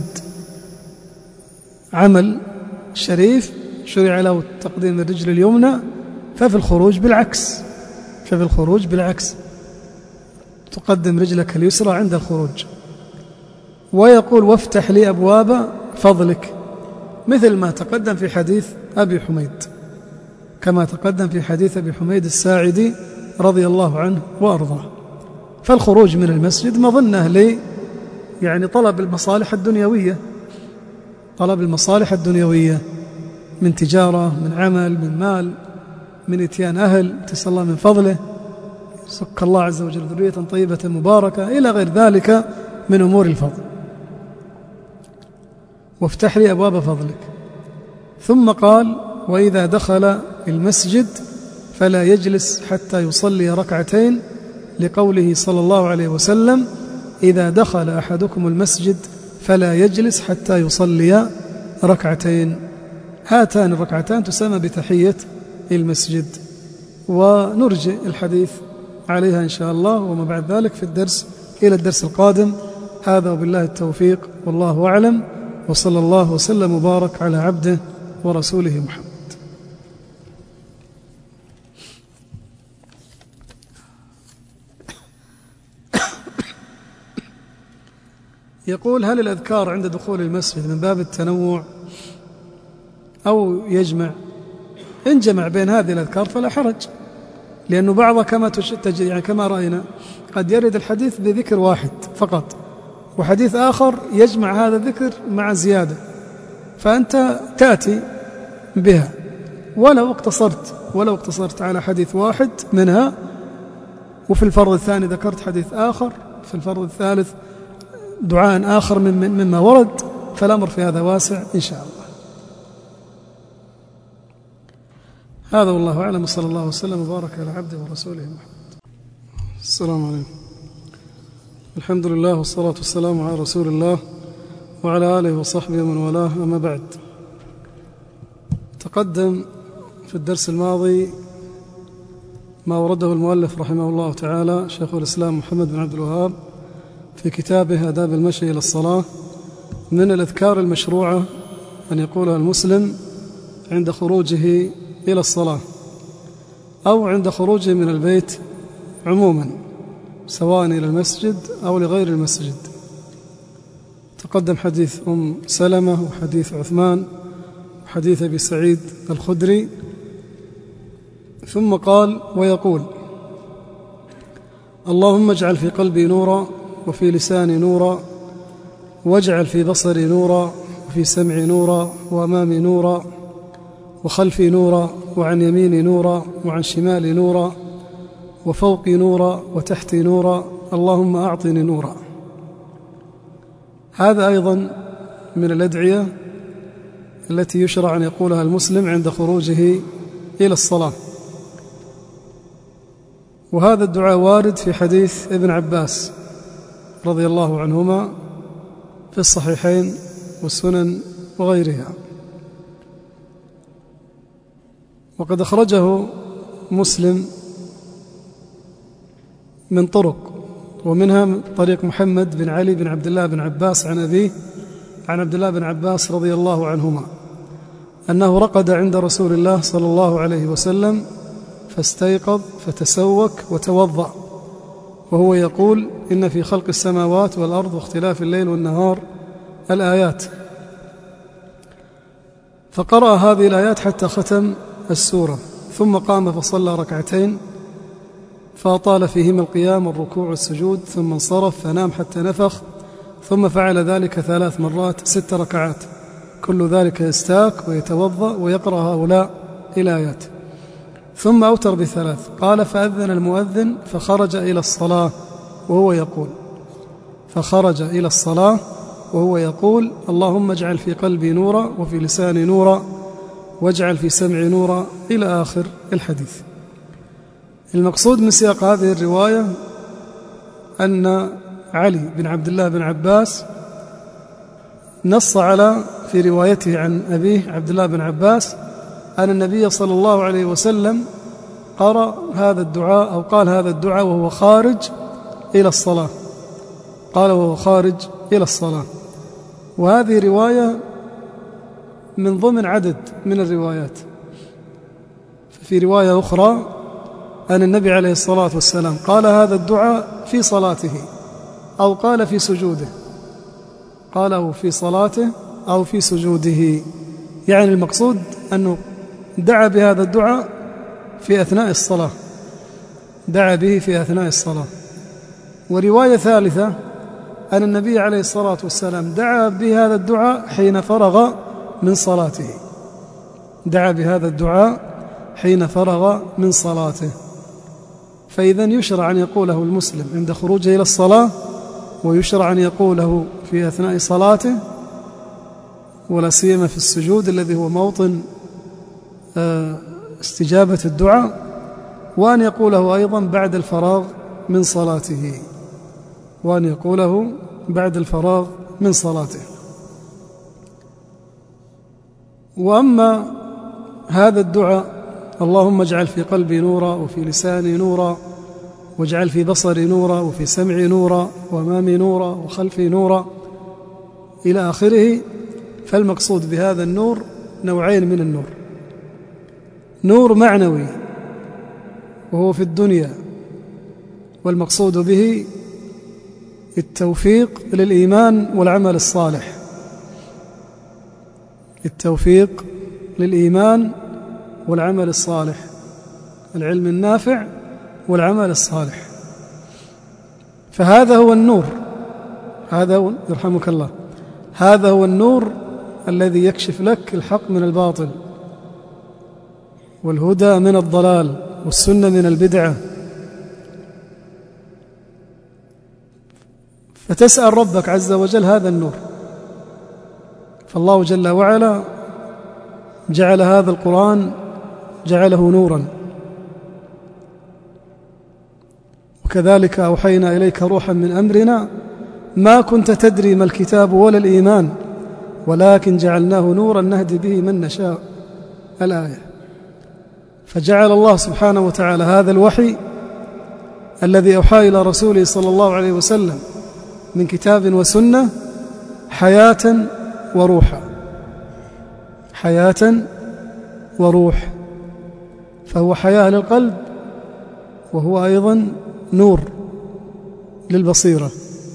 A: عمل شريف شرع له تقديم الرجل اليمنى، ففي الخروج بالعكس ففي الخروج بالعكس تقدم رجلك اليسرى عند الخروج. ويقول وافتح لي أبواب فضلك، مثل ما تقدم في حديث أبي حميد، كما تقدم في حديث أبي حميد الساعدي رضي الله عنه وأرضاه. فالخروج من المسجد مظنة لي يعني طلب المصالح الدنيوية طلب المصالح الدنيوية من تجارة، من عمل، من مال، من إتيان أهل، تسأل الله من فضله، سك الله عز وجل ذرية طيبة مباركة، إلى غير ذلك من أمور الفضل. وافتح لي أبواب فضلك. ثم قال وإذا دخل المسجد فلا يجلس حتى يصلي ركعتين، لقوله صلى الله عليه وسلم إذا دخل أحدكم المسجد فلا يجلس حتى يصلي ركعتين. هاتان الركعتان تسمى بتحية المسجد، ونرجع الحديث عليها إن شاء الله وما بعد ذلك في الدرس إلى الدرس القادم. هذا وبالله التوفيق، والله أعلم، وصلى الله وسلم وبارك على عبده ورسوله محمد. يقول هل الأذكار عند دخول المسجد من باب التنوع أو يجمع؟ إن جمع بين هذه الأذكار فلا حرج، لأنه بعضها كما تجري يعني كما رأينا قد يرد الحديث بذكر واحد فقط، وحديث آخر يجمع هذا الذكر مع زيادة، فأنت تأتي بها. ولو اقتصرت ولو اقتصرت على حديث واحد منها، وفي الفرض الثاني ذكرت حديث آخر، في الفرض الثالث دعاء آخر مما ورد، فالأمر في هذا واسع إن شاء الله. هذا والله أعلم، وصلى الله وسلم وبارك على عبده ورسوله محمد. السلام عليكم. الحمد لله والصلاة والسلام على رسول الله وعلى آله وصحبه ومن والاه، أما بعد. تقدم في الدرس الماضي ما ورده المؤلف رحمه الله تعالى شيخ الإسلام محمد بن عبد الوهاب في كتابه آداب المشي إلى الصلاة من الأذكار المشروعة أن يقولها المسلم عند خروجه إلى الصلاة أو عند خروجه من البيت عموما، سواء إلى المسجد أو لغير المسجد. تقدم حديث أم سلمة وحديث عثمان وحديث أبي سعيد الخدري. ثم قال ويقول اللهم اجعل في قلبي نورا وفي لساني نورا، واجعل في بصري نورا وفي سمعي نورا وأمامي نورا وخلفي نورا وعن يميني نورا وعن شمالي نورا وفوقي نورا وتحتي نورا، اللهم أعطني نورا. هذا أيضا من الأدعية التي يشرع أن يقولها المسلم عند خروجه إلى الصلاة. وهذا الدعاء وارد في حديث ابن عباس رضي الله عنهما في الصحيحين والسنن وغيرها، وقد أخرجه مسلم من طرق، ومنها من طريق محمد بن علي بن عبد الله بن عباس عن أبيه عن عبد الله بن عباس رضي الله عنهما أنه رقد عند رسول الله صلى الله عليه وسلم فاستيقظ فتسوك وتوضأ وهو يقول إن في خلق السماوات والأرض واختلاف الليل والنهار الآيات، فقرأ هذه الآيات حتى ختم السورة، ثم قام فصلى ركعتين فأطال فيهما القيام والركوع والسجود، ثم انصرف فنام حتى نفخ، ثم فعل ذلك ثلاث مرات ست ركعات، كل ذلك يستاك ويتوضأ ويقرأ هؤلاء الآيات، ثم أوتر بثلاث. قال فأذن المؤذن فخرج إلى الصلاة وهو يقول فخرج إلى الصلاة وهو يقول اللهم اجعل في قلبي نورا وفي لساني نورا واجعل في سمعي نورا، إلى آخر الحديث. المقصود من سياق هذه الرواية أن علي بن عبد الله بن عباس نص على في روايته عن أبيه عبد الله بن عباس أن النبي صلى الله عليه وسلم قرأ هذا الدعاء أو قال هذا الدعاء وهو خارج إلى الصلاة، قال وهو خارج إلى الصلاة. وهذه رواية من ضمن عدد من الروايات. في رواية أخرى أن النبي عليه الصلاة والسلام قال هذا الدعاء في صلاته أو قال في سجوده، قاله في صلاته أو في سجوده، يعني المقصود أنه دعا بهذا الدعاء في أثناء الصلاة، دعا به في أثناء الصلاة. ورواية ثالثة أن النبي عليه الصلاة والسلام دعا بهذا الدعاء حين فرغ من صلاته، دعا بهذا الدعاء حين فرغ من صلاته. فإذا يشرع أن يقوله المسلم عند خروجه إلى الصلاة، ويشرع أن يقوله في أثناء صلاته، ولا سيما في السجود الذي هو موطن استجابة الدعاء، وأن يقوله أيضا بعد الفراغ من صلاته، وأن يقوله بعد الفراغ من صلاته. وأما هذا الدعاء اللهم اجعل في قلبي نورا وفي لساني نورا واجعل في بصري نورا وفي سمعي نورا وأمامي نورا وخلفي نورا إلى آخره، فالمقصود بهذا النور نوعين من النور: نور معنوي وهو في الدنيا، والمقصود به التوفيق للإيمان والعمل الصالح، التوفيق للإيمان والعمل الصالح، العلم النافع والعمل الصالح. فهذا هو النور، هذا هو يرحمك الله، هذا هو النور الذي يكشف لك الحق من الباطل، والهدى من الضلال، والسنة من البدعة. فتسأل ربك عز وجل هذا النور. فالله جل وعلا جعل هذا القرآن جعله نورا، وكذلك أوحينا إليك روحا من أمرنا ما كنت تدري ما الكتاب ولا الإيمان ولكن جعلناه نورا نهدي به من نشاء، الآية. فجعل الله سبحانه وتعالى هذا الوحي الذي أوحى إلى رسوله صلى الله عليه وسلم من كتاب وسنة حياة وروحا، حياة وروح، فهو حياة للقلب وهو أيضا نور للبصيرة.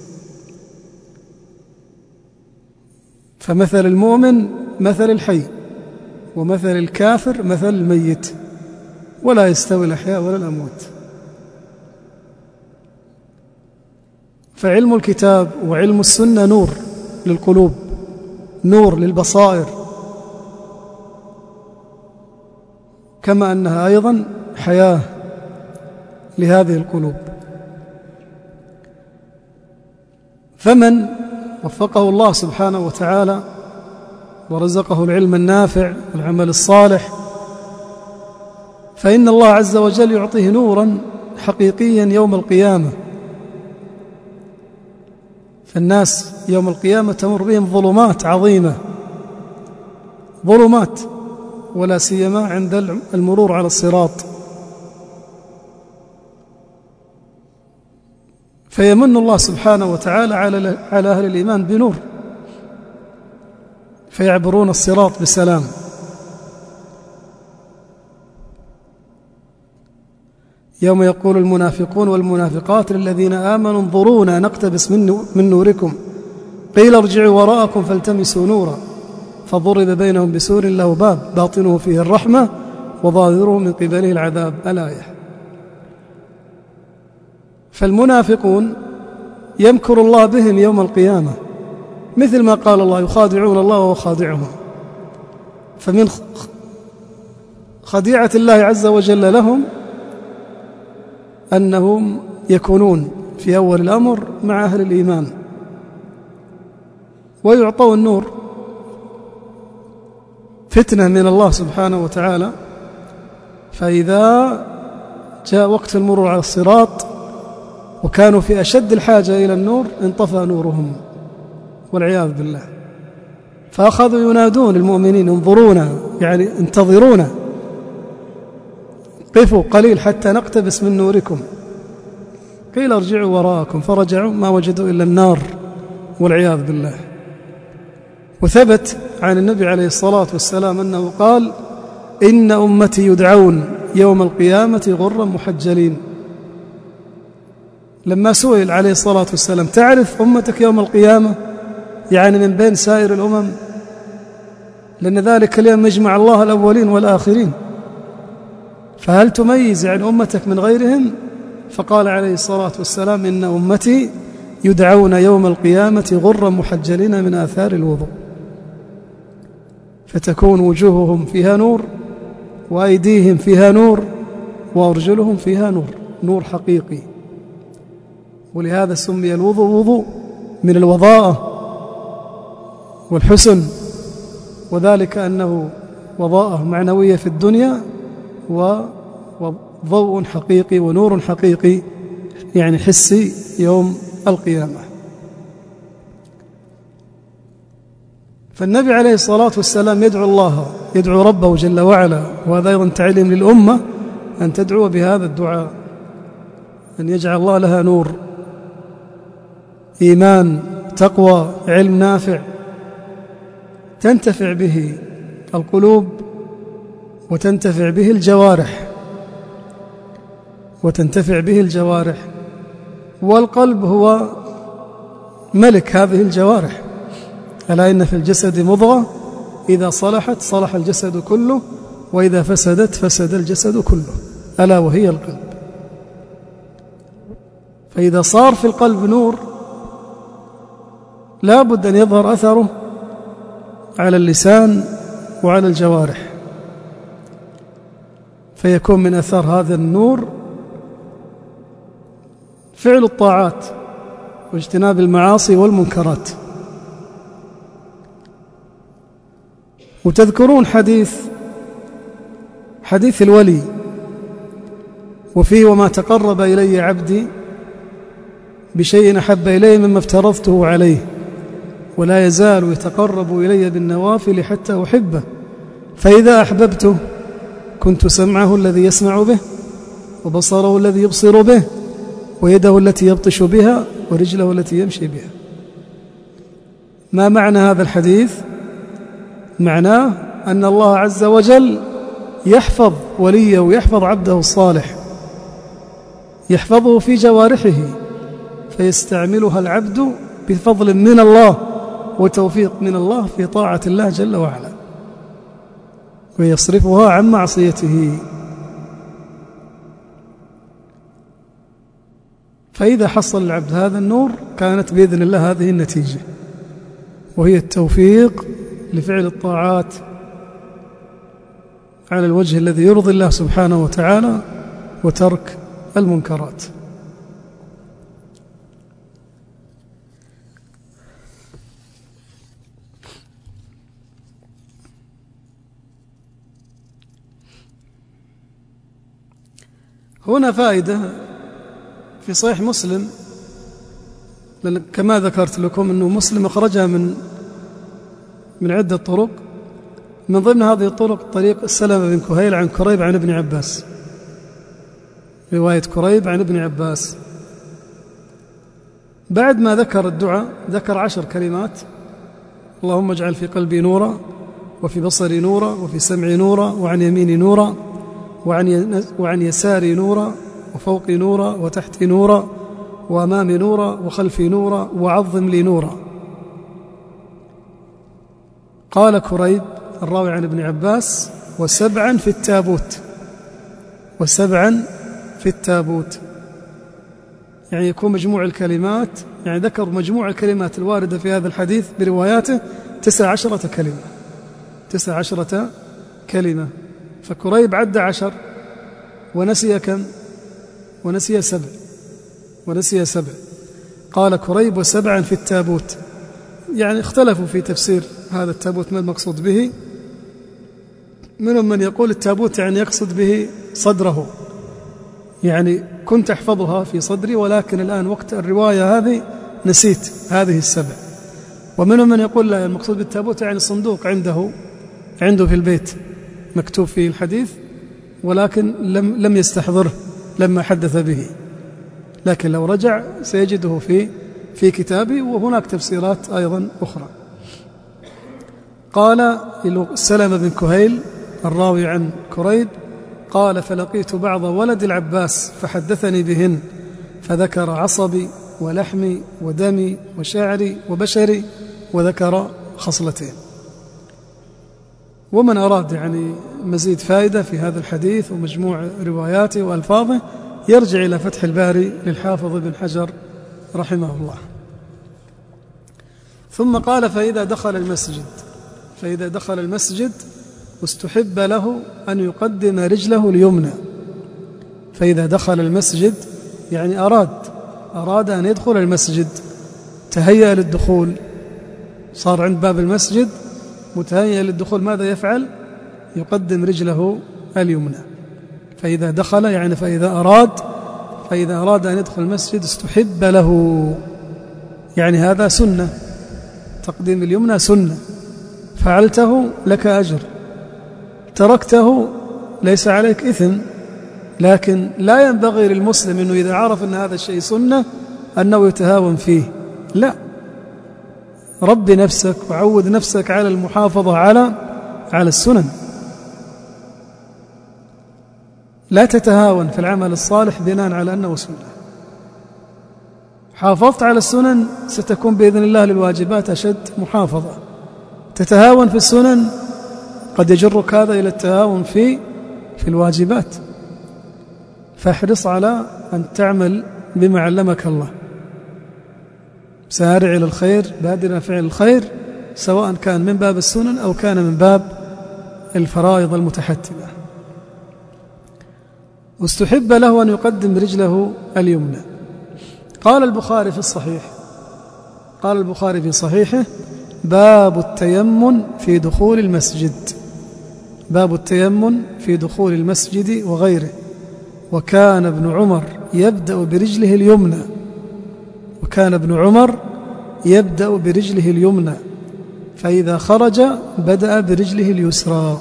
A: فمثل المؤمن مثل الحي، ومثل الكافر مثل الميت، ولا يستوي الأحياء ولا الأموات. فعلم الكتاب وعلم السنة نور للقلوب، نور للبصائر، كما أنها أيضا حياة لهذه القلوب. فمن وفقه الله سبحانه وتعالى ورزقه العلم النافع والعمل الصالح، فإن الله عز وجل يعطيه نورا حقيقيا يوم القيامة. فالناس يوم القيامة تمر بهم ظلمات عظيمة، ظلمات، ولا سيما عند المرور على الصراط. فيمن الله سبحانه وتعالى على أهل الإيمان بنور، فيعبرون الصراط بسلام. يوم يقول المنافقون والمنافقات للذين آمنوا انظرونا نقتبس من نوركم قيل ارجعوا وراءكم فالتمسوا نورا فضرب بينهم بسور له باب باطنه فيه الرحمة وظاهره من قبله العذاب، الآية. فالمنافقون يمكر الله بهم يوم القيامة، مثل ما قال الله يخادعون الله وهو خادعهم. فمن خديعة الله عز وجل لهم أنهم يكونون في أول الأمر مع أهل الإيمان ويعطوا النور، فتنة من الله سبحانه وتعالى. فإذا جاء وقت المرور على الصراط وكانوا في أشد الحاجة إلى النور انطفأ نورهم والعياذ بالله. فأخذوا ينادون المؤمنين انظرونا، يعني انتظرونا، قفوا قليل حتى نقتبس من نوركم. قيل ارجعوا وراءكم، فرجعوا ما وجدوا إلا النار والعياذ بالله. وثبت عن النبي عليه الصلاة والسلام أنه قال: إن أمتي يدعون يوم القيامة غرا محجلين. لما سئل عليه الصلاة والسلام: تعرف أمتك يوم القيامة؟ يعني من بين سائر الأمم، لأن ذلك اليوم يجمع الله الأولين والآخرين، فهل تميز يعني أمتك من غيرهم؟ فقال عليه الصلاة والسلام: إن أمتي يدعون يوم القيامة غرا محجلين من آثار الوضوء، فتكون وجوههم فيها نور، وأيديهم فيها نور، وأرجلهم فيها نور، نور حقيقي. ولهذا سمي الوضوء وضوء من الوضاءة والحسن، وذلك أنه وضاءة معنوية في الدنيا وضوء حقيقي ونور حقيقي يعني حسي يوم القيامة. فالنبي عليه الصلاة والسلام يدعو الله، يدعو ربه جل وعلا، وهذا أيضا تعليم للأمة أن تدعو بهذا الدعاء، أن يجعل الله لها نور، إيمان، تقوى، علم نافع تنتفع به القلوب وتنتفع به الجوارح وتنتفع به الجوارح والقلب هو ملك هذه الجوارح. ألا إن في الجسد مضغة إذا صلحت صلح الجسد كله، وإذا فسدت فسد الجسد كله، ألا وهي القلب. فإذا صار في القلب نور لا بد أن يظهر أثره على اللسان وعلى الجوارح، فيكون من أثر هذا النور فعل الطاعات واجتناب المعاصي والمنكرات. وتذكرون حديث حديث الولي، وفيه: وما تقرب إلي عبدي بشيء أحب إلي مما افترضته عليه، ولا يزال يتقرب إلي بالنوافل حتى أحبه، فإذا أحببته كنت سمعه الذي يسمع به، وبصره الذي يبصر به، ويده التي يبطش بها، ورجله التي يمشي بها. ما معنى هذا الحديث؟ معناه أن الله عز وجل يحفظ وليه ويحفظ عبده الصالح، يحفظه في جوارحه، فيستعملها العبد بفضل من الله وتوفيق من الله في طاعة الله جل وعلا، ويصرفها عن معصيته. فإذا حصل العبد هذا النور كانت بإذن الله هذه النتيجة، وهي التوفيق لفعل الطاعات على الوجه الذي يرضي الله سبحانه وتعالى، وترك المنكرات. هنا فائدة في صحيح مسلم، كما ذكرت لكم أنه مسلم أخرجها من من عدة طرق، من ضمن هذه الطرق طريق سلمة بن كهيل عن كريب عن ابن عباس، رواية كريب عن ابن عباس. بعد ما ذكر الدعاء ذكر عشر كلمات: اللهم اجعل في قلبي نورا، وفي بصري نورا، وفي سمعي نورا، وعن يميني نورا، وعن وعن يساري نورا، وفوقي نورا، وتحتي نورا، وأمامي نورا، وخلفي نورا، وعظم لي نورا. قال كريب الراوي عن ابن عباس: وسبعا في التابوت، وسبعا في التابوت، يعني يكون مجموع الكلمات، يعني ذكر مجموع الكلمات الواردة في هذا الحديث برواياته تسع عشرة كلمة، تسع عشرة كلمة. فكريب عد عشر ونسي كم؟ ونسي سبع، ونسي سبع. قال كريب: وسبعا في التابوت، يعني اختلفوا في تفسير هذا التابوت ما المقصود به. منهم من يقول التابوت يعني يقصد به صدره، يعني كنت أحفظها في صدري ولكن الآن وقت الرواية هذه نسيت هذه السبع. ومنهم من يقول لا، المقصود بالتابوت يعني الصندوق عنده عنده في البيت مكتوب فيه الحديث، ولكن لم لم يستحضره لما حدث به، لكن لو رجع سيجده في في كتابه. وهناك تفسيرات أيضا أخرى. قال سلمة بن كهيل الراوي عن كريب قال: فلقيت بعض ولد العباس فحدثني بهن، فذكر عصبي ولحمي ودمي وشعري وبشري، وذكر خصلتين. ومن أراد يعني مزيد فائدة في هذا الحديث ومجموع رواياته وألفاظه يرجع إلى فتح الباري للحافظ ابن حجر رحمه الله. ثم قال: فإذا دخل المسجد فإذا دخل المسجد واستحب له أن يقدم رجله اليمنى. فإذا دخل المسجد يعني أراد أراد أن يدخل المسجد، تهيأ للدخول، صار عند باب المسجد متهيأ للدخول، ماذا يفعل؟ يقدم رجله اليمنى. فإذا دخل يعني فإذا أراد فإذا أراد أن يدخل المسجد استحب له، يعني هذا سنة، تقديم اليمنى سنة، فعلته لك أجر، تركته ليس عليك إثم. لكن لا ينبغي للمسلم أنه إذا عرف أن هذا الشيء سنة أنه يتهاون فيه، لا، ربي نفسك وعود نفسك على المحافظة على على السنن، لا تتهاون في العمل الصالح بناء على أنه سنة. حافظت على السنن ستكون بإذن الله للواجبات أشد محافظة. تتهاون في السنن قد يجرك هذا إلى التهاون في في الواجبات. فاحرص على أن تعمل بما علمك الله، سارع إلى الخير، بادر فعل الخير، سواء كان من باب السنن أو كان من باب الفرائض المتحتمة. واستحب له أن يقدم رجله اليمنى. قال البخاري في الصحيح قال البخاري في صحيحه: باب التيمم في دخول المسجد باب التيمم في دخول المسجد وغيره. وكان ابن عمر يبدأ برجله اليمنى وكان ابن عمر يبدأ برجله اليمنى فإذا خرج بدأ برجله اليسرى.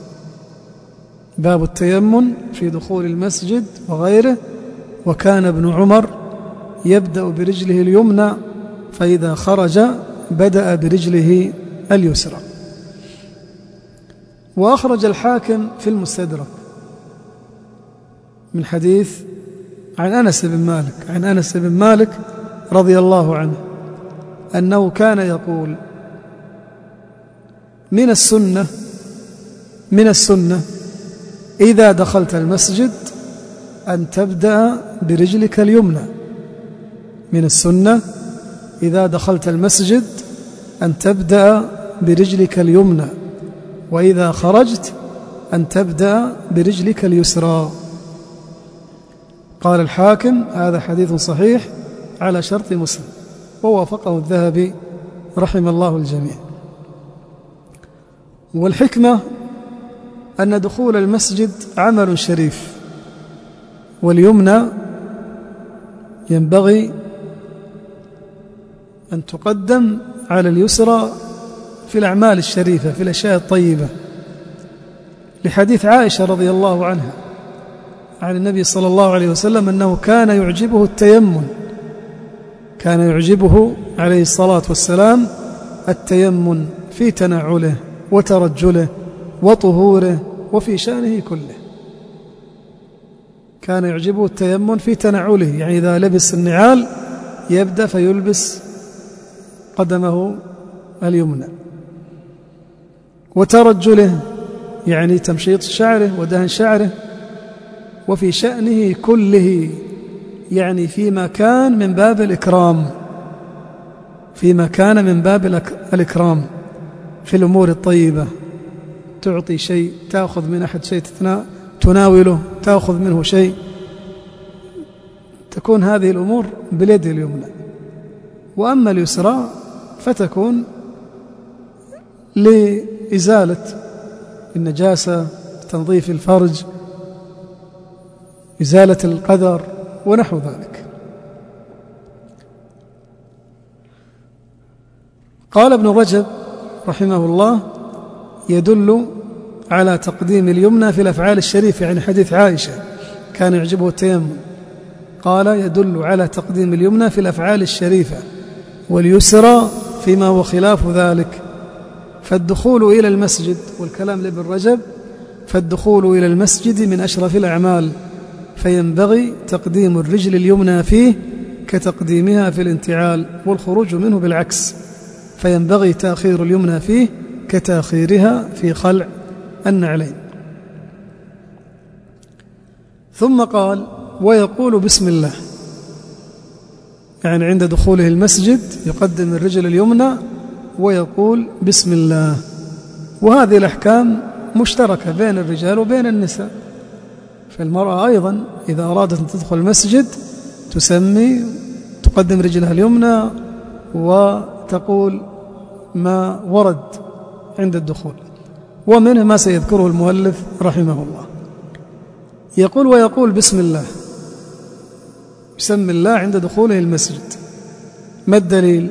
A: باب التيمم في دخول المسجد وغيره. وكان ابن عمر يبدأ برجله اليمنى فإذا خرج بدأ برجله اليسرى. وأخرج الحاكم في المستدرك من حديث عن أنس بن مالك عن أنس بن مالك رضي الله عنه أنه كان يقول: من السنة من السنة إذا دخلت المسجد أن تبدأ برجلك اليمنى. من السنة إذا دخلت المسجد أن تبدأ برجلك اليمنى، وإذا خرجت أن تبدأ برجلك اليسرى. قال الحاكم: هذا حديث صحيح على شرط مسلم، ووافقه الذهبي رحم الله الجميع. والحكمة أن دخول المسجد عمل شريف، واليمنى ينبغي أن تقدم على اليسرى في الأعمال الشريفة، في الأشياء الطيبة، لحديث عائشة رضي الله عنها عن النبي صلى الله عليه وسلم أنه كان يعجبه التيمم كان يعجبه عليه الصلاة والسلام التيمم في تنعله وترجله وطهوره وفي شأنه كله. كان يعجبه التيمم في تنعله، يعني إذا لبس النعال يبدأ فيلبس قدمه اليمنى، وترجله يعني تمشيط شعره ودهن شعره، وفي شأنه كله يعني فيما كان من باب الإكرام فيما كان من باب الإكرام في الأمور الطيبة، تعطي شيء، تأخذ من أحد شيء، تناوله، تأخذ منه شيء، تكون هذه الأمور باليد اليمنى. وأما اليسرى فتكون لإزالة النجاسة، تنظيف الفرج، إزالة القذر ونحو ذلك. قال ابن رجب رحمه الله: يدل على تقديم اليمنى في الأفعال الشريفة، يعني حديث عائشة كان يعجبه التيمم، قال يدل على تقديم اليمنى في الأفعال الشريفة واليسرى فيما هو خلاف ذلك. فالدخول إلى المسجد، والكلام لابن رجب، فالدخول إلى المسجد من أشرف الأعمال، فينبغي تقديم الرجل اليمنى فيه كتقديمها في الانتعال، والخروج منه بالعكس، فينبغي تأخير اليمنى فيه كتأخيرها في خلع النعلين. ثم قال: ويقول بسم الله، يعني عند دخوله المسجد يقدم الرجل اليمنى ويقول بسم الله. وهذه الأحكام مشتركة بين الرجال وبين النساء، فالمرأة أيضا إذا أرادت أن تدخل المسجد تسمي، تقدم رجلها اليمنى وتقول ما ورد عند الدخول، ومنه ما سيذكره المؤلف رحمه الله. يقول: ويقول بسم الله، بسم الله عند دخوله المسجد. ما الدليل؟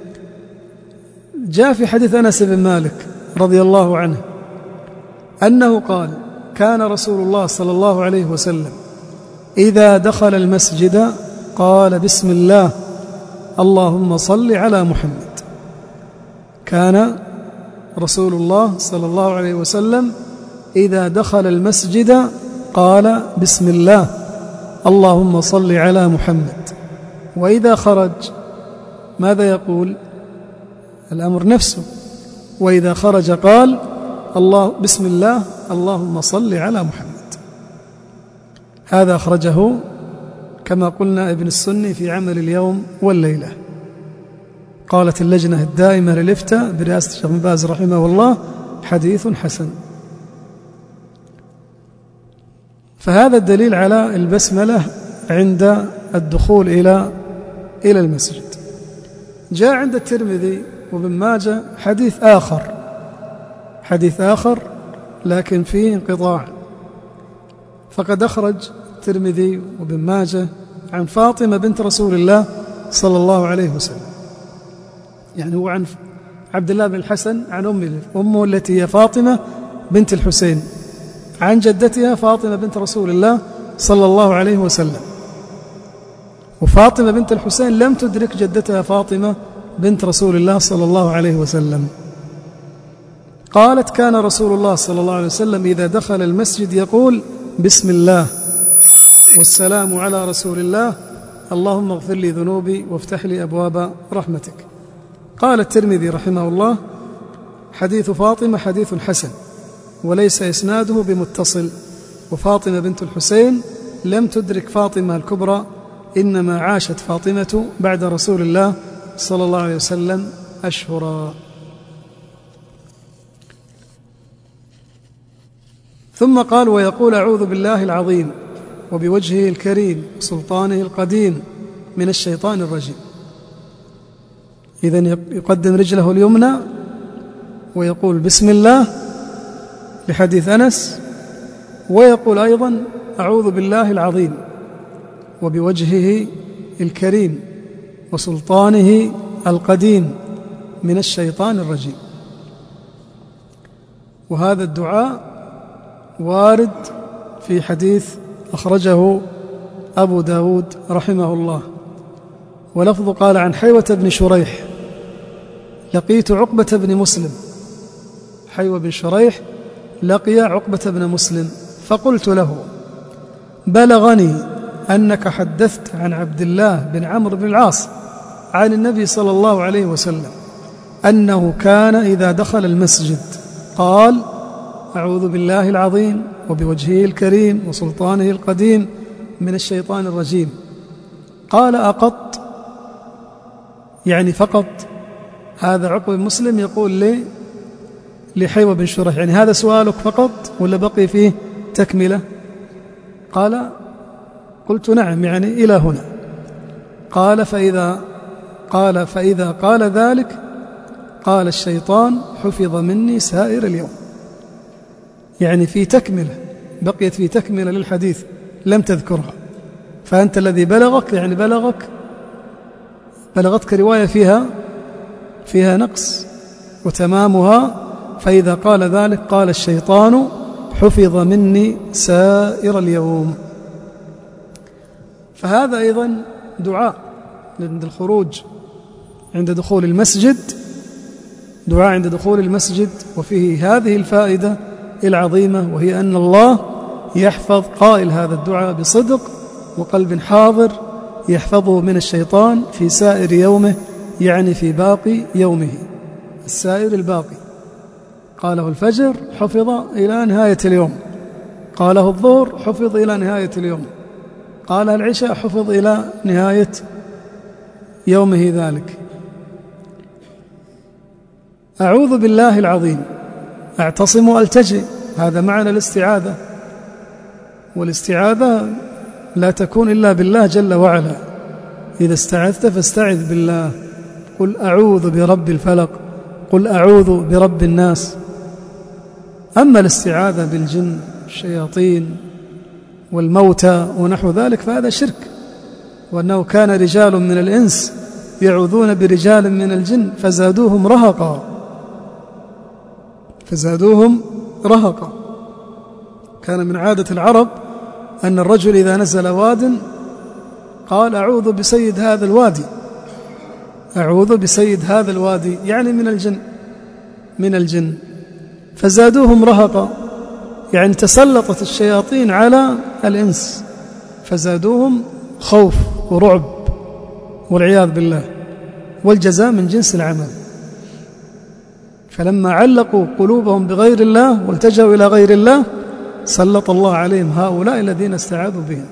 A: جاء في حديث أنس بن مالك رضي الله عنه أنه قال: كان رسول الله صلى الله عليه وسلم إذا دخل المسجد قال بسم الله اللهم صل على محمد. كان رسول الله صلى الله عليه وسلم إذا دخل المسجد قال بسم الله اللهم صل على محمد. وإذا خرج ماذا يقول؟ الأمر نفسه، وإذا خرج قال الله بسم الله اللهم صل على محمد. هذا أخرجه كما قلنا ابن السني في عمل اليوم والليلة. قالت اللجنة الدائمة للإفتاء برئاسة الشيخ بن باز رحمه الله: حديث حسن. فهذا الدليل على البسملة عند الدخول إلى إلى المسجد. جاء عند الترمذي وابن ماجه حديث آخر حديث آخر لكن فيه انقطاع، فقد أخرج الترمذي وابن ماجه عن فاطمة بنت رسول الله صلى الله عليه وسلم، يعني هو عن عبد الله بن الحسن عن أمه أمه التي هي فاطمة بنت الحسين عن جدتها فاطمة بنت رسول الله صلى الله عليه وسلم. وفاطمة بنت الحسين لم تدرك جدتها فاطمة بنت رسول الله صلى الله عليه وسلم. قالت: كان رسول الله صلى الله عليه وسلم إذا دخل المسجد يقول بسم الله والسلام على رسول الله اللهم اغفر لي ذنوبي وافتح لي أبواب رحمتك. قال الترمذي رحمه الله: حديث فاطمة حديث حسن وليس إسناده بمتصل، وفاطمة بنت الحسين لم تدرك فاطمة الكبرى، إنما عاشت فاطمة بعد رسول الله صلى الله عليه وسلم أشهرا. ثم قال: ويقول أعوذ بالله العظيم وبوجهه الكريم وسلطانه القديم من الشيطان الرجيم. إذن يقدم رجله اليمنى ويقول بسم الله لحديث أنس، ويقول أيضا أعوذ بالله العظيم وبوجهه الكريم وسلطانه القديم من الشيطان الرجيم. وهذا الدعاء وارد في حديث أخرجه أبو داود رحمه الله، ولفظ قال عن حيوة بن شريح: لقيت عقبة بن مسلم. حيوة بن شريح لقي عقبة بن مسلم فقلت له: بلغني أنك حدثت عن عبد الله بن عمرو بن العاص عن النبي صلى الله عليه وسلم أنه كان إذا دخل المسجد قال أعوذ بالله العظيم وبوجهه الكريم وسلطانه القديم من الشيطان الرجيم. قال: أقط؟ يعني فقط؟ هذا عقبة بن مسلم يقول لي لحيوة بن شريح: يعني هذا سؤالك فقط ولا بقي فيه تكملة؟ قال: قلت نعم، يعني إلى هنا. قال: فإذا قال فإذا قال ذلك قال الشيطان حفظ مني سائر اليوم. يعني في تكملة، بقيت في تكملة للحديث لم تذكرها، فأنت الذي بلغك يعني بلغك بلغتك رواية فيها فيها نقص، وتمامها فإذا قال ذلك قال الشيطان حفظ مني سائر اليوم. فهذا أيضا دعاء عند الخروج، عند دخول المسجد، دعاء عند دخول المسجد، وفيه هذه الفائدة العظيمة، وهي أن الله يحفظ قائل هذا الدعاء بصدق وقلب حاضر، يحفظه من الشيطان في سائر يومه، يعني في باقي يومه، السائر الباقي. قاله الفجر حفظ إلى نهاية اليوم، قاله الظهر حفظ إلى نهاية اليوم، قاله العشاء حفظ إلى نهاية يومه ذلك. أعوذ بالله العظيم، أعتصم وألتجئ، هذا معنى الاستعاذة، والاستعاذة لا تكون إلا بالله جل وعلا. إذا استعذت فاستعذ بالله، قل أعوذ برب الفلق، قل أعوذ برب الناس. أما الاستعاذة بالجن الشياطين والموتى ونحو ذلك فهذا شرك، وأنه كان رجال من الإنس يعوذون برجال من الجن فزادوهم رهقا فزادوهم رهقا كان من عادة العرب أن الرجل إذا نزل واد قال أعوذ بسيد هذا الوادي، أعوذ بسيد هذا الوادي، يعني من الجن من الجن فزادوهم رهقا، يعني تسلطت الشياطين على الإنس فزادوهم خوف ورعب والعياذ بالله، والجزاء من جنس العمل. فلما علقوا قلوبهم بغير الله والتجأوا إلى غير الله سلط الله عليهم هؤلاء الذين استعاذوا بهم،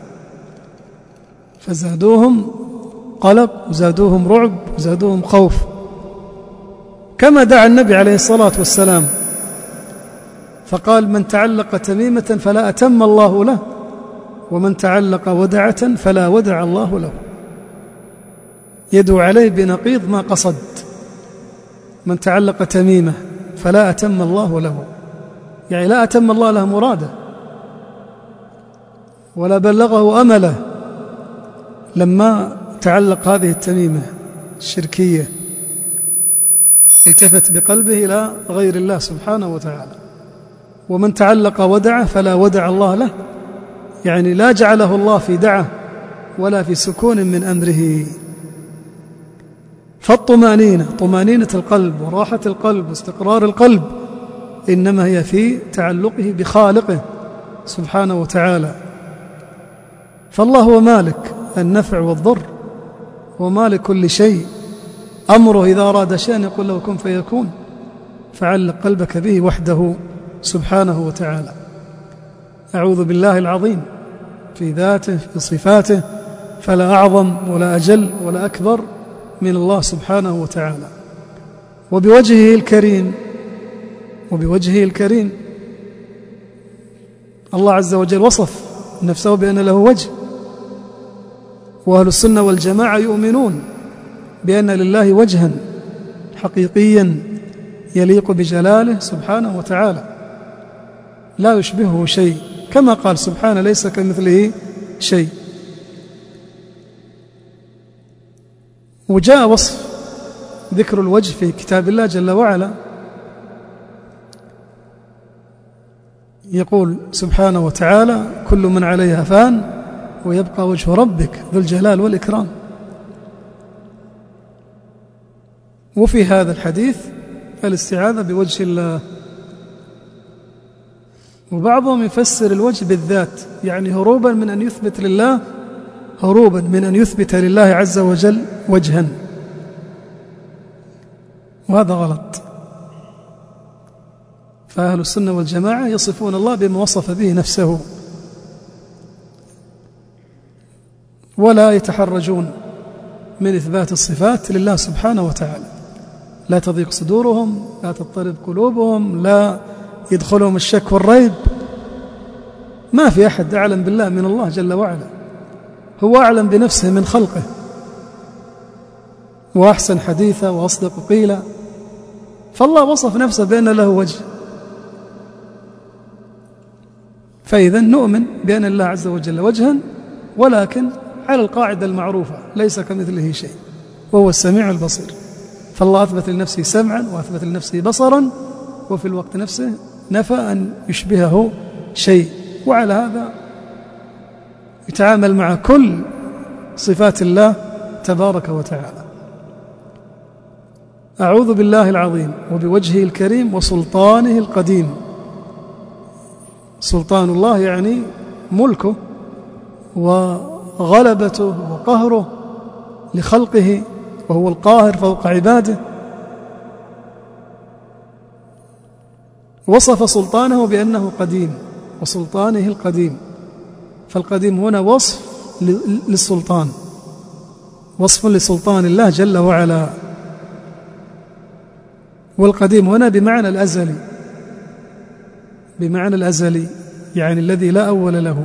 A: فزادوهم قلق وزادوهم رعب وزادوهم خوف. كما دعا النبي عليه الصلاة والسلام فقال من تعلق تميمة فلا أتم الله له، ومن تعلق ودعة فلا ودع الله له، يدعو عليه بنقيض ما قصد. من تعلق تميمة فلا أتم الله له، يعني لا أتم الله له مراده ولا بلغه أمله لما تعلق هذه التميمة الشركية، التفت بقلبه إلى غير الله سبحانه وتعالى. ومن تعلق ودعه فلا ودع الله له، يعني لا جعله الله في دعه ولا في سكون من أمره. فالطمأنينة، طمأنينة القلب وراحة القلب واستقرار القلب إنما هي في تعلقه بخالقه سبحانه وتعالى. فالله هو مالك النفع والضر ومالك كل شيء، أمره إذا أراد شيئا يقول له كن فيكون، فعلق قلبك به وحده سبحانه وتعالى. أعوذ بالله العظيم في ذاته في صفاته، فلا أعظم ولا أجل ولا أكبر من الله سبحانه وتعالى. وبوجهه الكريم وبوجهه الكريم الله عز وجل وصف نفسه بأن له وجه، وأهل السنة والجماعة يؤمنون بأن لله وجها حقيقيا يليق بجلاله سبحانه وتعالى لا يشبهه شيء، كما قال سبحانه ليس كمثله شيء. وجاء وصف ذكر الوجه في كتاب الله جل وعلا، يقول سبحانه وتعالى كل من عليها فان ويبقى وجه ربك ذو الجلال والإكرام. وفي هذا الحديث الاستعاذة بوجه الله. وبعضهم يفسر الوجه بالذات، يعني هروبا من أن يثبت لله هروبا من أن يثبت لله عز وجل وجها، وهذا غلط. فأهل السنة والجماعة يصفون الله بما وصف به نفسه، ولا يتحرجون من إثبات الصفات لله سبحانه وتعالى، لا تضيق صدورهم، لا تضطرب قلوبهم، لا يدخلهم الشك والريب. ما في أحد أعلم بالله من الله جل وعلا، هو أعلم بنفسه من خلقه، وأحسن حديثا وأصدق قيلا. فالله وصف نفسه بأن له وجه، فإذا نؤمن بأن الله عز وجل وجها، ولكن على القاعدة المعروفة ليس كمثله شيء وهو السميع البصير. فالله أثبت لنفسه سمعا وأثبت لنفسه بصرا، وفي الوقت نفسه نفى أن يشبهه شيء. وعلى هذا يتعامل مع كل صفات الله تبارك وتعالى. أعوذ بالله العظيم وبوجهه الكريم وسلطانه القديم. سلطان الله يعني ملكه وغلبته وقهره لخلقه، وهو القاهر فوق عباده. وصف سلطانه بأنه قديم وسلطانه القديم، فالقديم هنا وصف للسلطان، وصف لسلطان الله جل وعلا. والقديم هنا بمعنى الأزلي، بمعنى الأزلي يعني الذي لا أول له.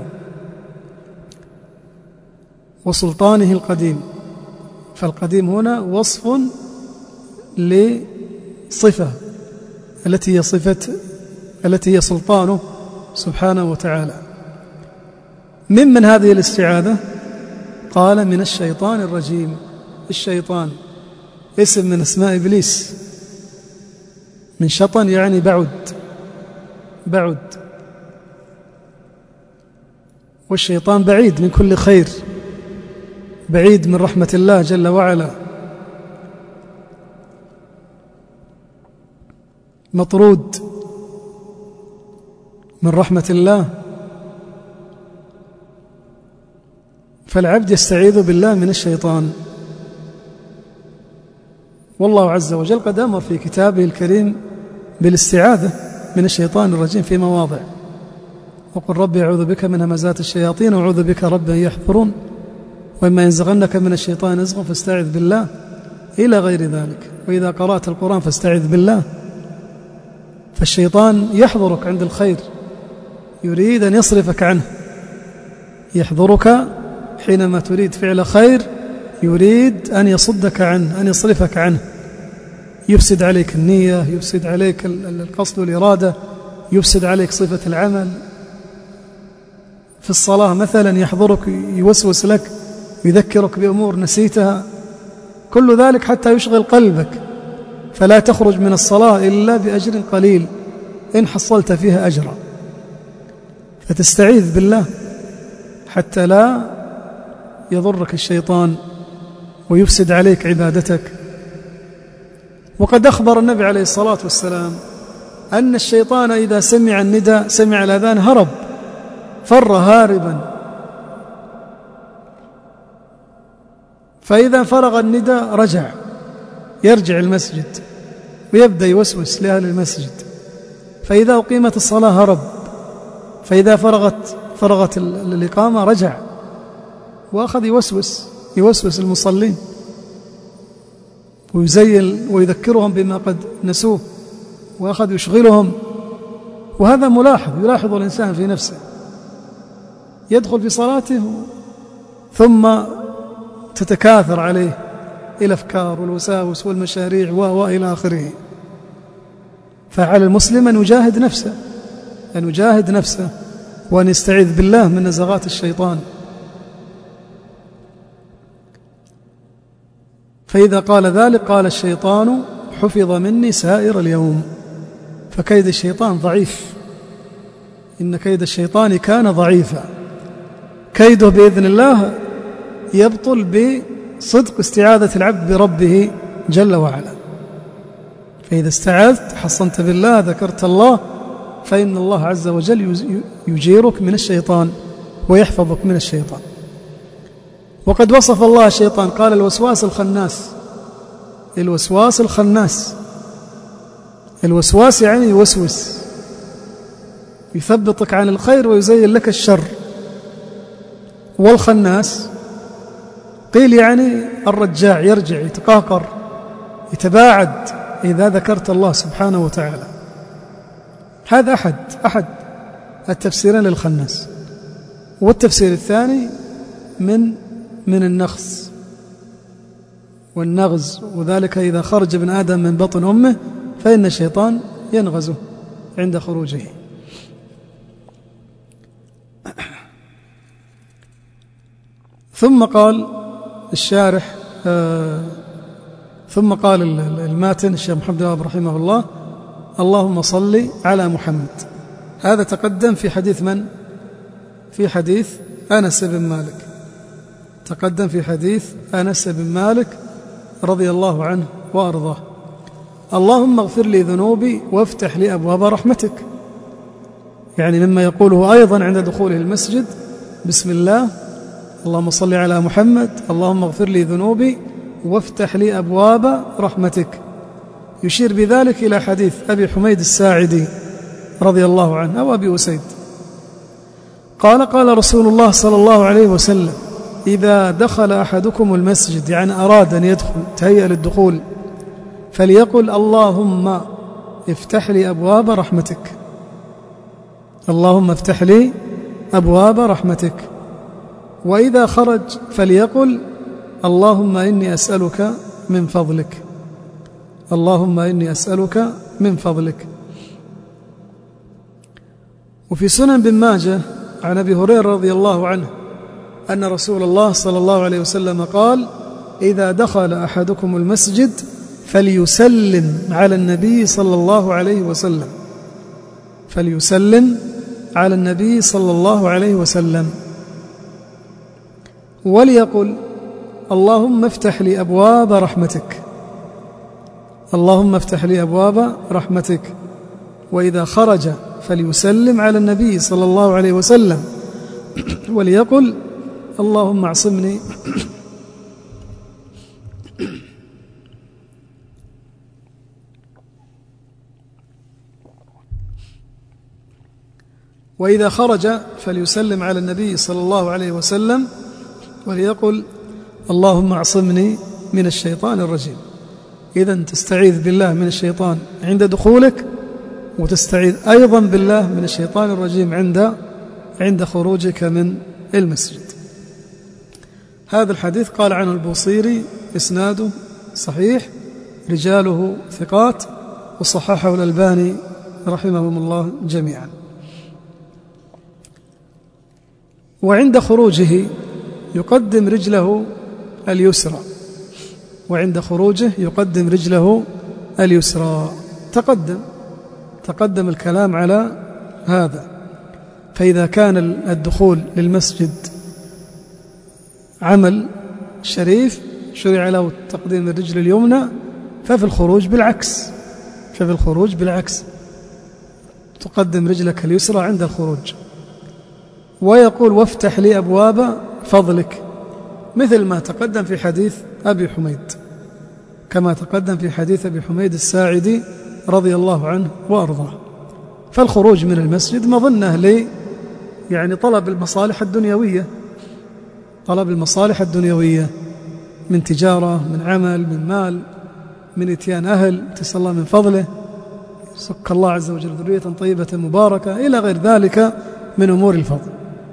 A: وسلطانه القديم، فالقديم هنا وصف لصفة التي هي صفة التي هي سلطانه سبحانه وتعالى. من من هذه الاستعاذة؟ قال من الشيطان الرجيم. الشيطان اسم من اسماء إبليس، من شطن يعني بعد بعد والشيطان بعيد من كل خير، بعيد من رحمة الله جل وعلا، مطرود من رحمة الله. فالعبد يستعيذ بالله من الشيطان. والله عز وجل قد أمر في كتابه الكريم بالاستعاذة من الشيطان الرجيم في مواضع، وقل ربي أعوذ بك من همزات الشياطين وأعوذ بك رب أن يحضرون، وإما ينزغنك من الشيطان نزغ فاستعذ بالله، إلى غير ذلك. وإذا قرأت القرآن فاستعذ بالله. فالشيطان يحضرك عند الخير، يريد أن يصرفك عنه، يحضرك حينما تريد فعل خير، يريد أن يصدك عنه، أن يصرفك عنه، يفسد عليك النية، يفسد عليك القصد والإرادة، يفسد عليك صفة العمل. في الصلاة مثلا يحضرك، يوسوس لك، يذكرك بأمور نسيتها، كل ذلك حتى يشغل قلبك، فلا تخرج من الصلاة إلا بأجر قليل إن حصلت فيها أجرا. فتستعيذ بالله حتى لا يضرك الشيطان ويفسد عليك عبادتك. وقد أخبر النبي عليه الصلاة والسلام أن الشيطان إذا سمع النداء، سمع الأذان، هرب، فر هاربا. فإذا فرغ النداء رجع، يرجع المسجد ويبدأ يوسوس لأهل المسجد. فإذا أقيمت الصلاة هرب، فإذا فرغت فرغت الإقامة رجع وأخذ يوسوس يوسوس المصلين ويزين ويذكرهم بما قد نسوه، وأخذ يشغلهم. وهذا ملاحظ، يلاحظ الإنسان في نفسه، يدخل في صلاته ثم تتكاثر عليه الأفكار والوساوس والمشاريع وإلى آخره. فعلى المسلم أن يجاهد نفسه أن يجاهد نفسه وأن يستعيذ بالله من نزغات الشيطان. فإذا قال ذلك قال الشيطان حفظ مني سائر اليوم. فكيد الشيطان ضعيف، إن كيد الشيطان كان ضعيفا. كيده بإذن الله يبطل بصدق استعاذة العبد بربه جل وعلا. فإذا استعاذت حصنت بالله، ذكرت الله، فإن الله عز وجل يجيرك من الشيطان ويحفظك من الشيطان. وقد وصف الله الشيطان، قال الوسواس الخناس. الوسواس الخناس، الوسواس يعني يوسوس، يثبطك عن الخير ويزين لك الشر. والخناس قيل يعني الرجاع، يرجع، يتقاقر، يتباعد إذا ذكرت الله سبحانه وتعالى. هذا أحد أحد التفسيرين للخناس. والتفسير الثاني من من النخس والنغز، وذلك إذا خرج ابن آدم من بطن أمه فإن الشيطان ينغزه عند خروجه. ثم قال الشارح آه ثم قال الماتن الشيخ محمد بن رحمه الله: اللهم صل على محمد. هذا تقدم في حديث من؟ في حديث أنس بن مالك، تقدم في حديث أنس بن مالك رضي الله عنه وأرضاه. اللهم اغفر لي ذنوبي وافتح لي أبواب رحمتك، يعني مما يقوله أيضا عند دخوله المسجد: بسم الله، اللهم صل على محمد، اللهم اغفر لي ذنوبي وافتح لي أبواب رحمتك. يشير بذلك إلى حديث أبي حميد الساعدي رضي الله عنه أو أبي أسيد قال: قال رسول الله صلى الله عليه وسلم: إذا دخل أحدكم المسجد، يعني أراد أن يدخل، تهيأ للدخول، فليقل: اللهم افتح لي أبواب رحمتك، اللهم افتح لي أبواب رحمتك. وإذا خرج فليقل: اللهم إني أسألك من فضلك، اللهم إني أسألك من فضلك. وفي سنن بن ماجه عن أبي هريرة رضي الله عنه أن رسول الله صلى الله عليه وسلم قال: إذا دخل أحدكم المسجد فليسلم على النبي صلى الله عليه وسلم، فليسلم على النبي صلى الله عليه وسلم، وليقل: اللهم افتح لي أبواب رحمتك، اللهم افتح لي أبواب رحمتك. وإذا خرج فليسلم على النبي صلى الله عليه وسلم، وليقل: اللهم اعصمني وإذا خرج فليسلم على النبي صلى الله عليه وسلم، وليقل: اللهم اعصمني من الشيطان الرجيم. إذن تستعيذ بالله من الشيطان عند دخولك، وتستعيذ أيضا بالله من الشيطان الرجيم عند عند خروجك من المسجد. هذا الحديث قال عنه البوصيري: إسناده صحيح، رجاله ثقات، وصححه الألباني رحمهم الله جميعا. وعند خروجه يقدم رجله اليسرى، وعند خروجه يقدم رجله اليسرى. تقدم تقدم الكلام على هذا. فإذا كان الدخول للمسجد عمل شريف شرع له تقديم الرجل اليمنى، ففي الخروج بالعكس، ففي الخروج بالعكس تقدم رجلك اليسرى عند الخروج. ويقول: وافتح لي أبواب فضلك، مثل ما تقدم في حديث أبي حميد، كما تقدم في حديث أبي حميد الساعدي رضي الله عنه وأرضاه. فالخروج من المسجد مظنة لي يعني طلب المصالح الدنيوية، طلب المصالح الدنيوية من تجارة، من عمل، من مال، من إتيان أهل، تسأل الله من فضله، سك الله عز وجل ذرية طيبة مباركة، إلى غير ذلك من أمور الفضل.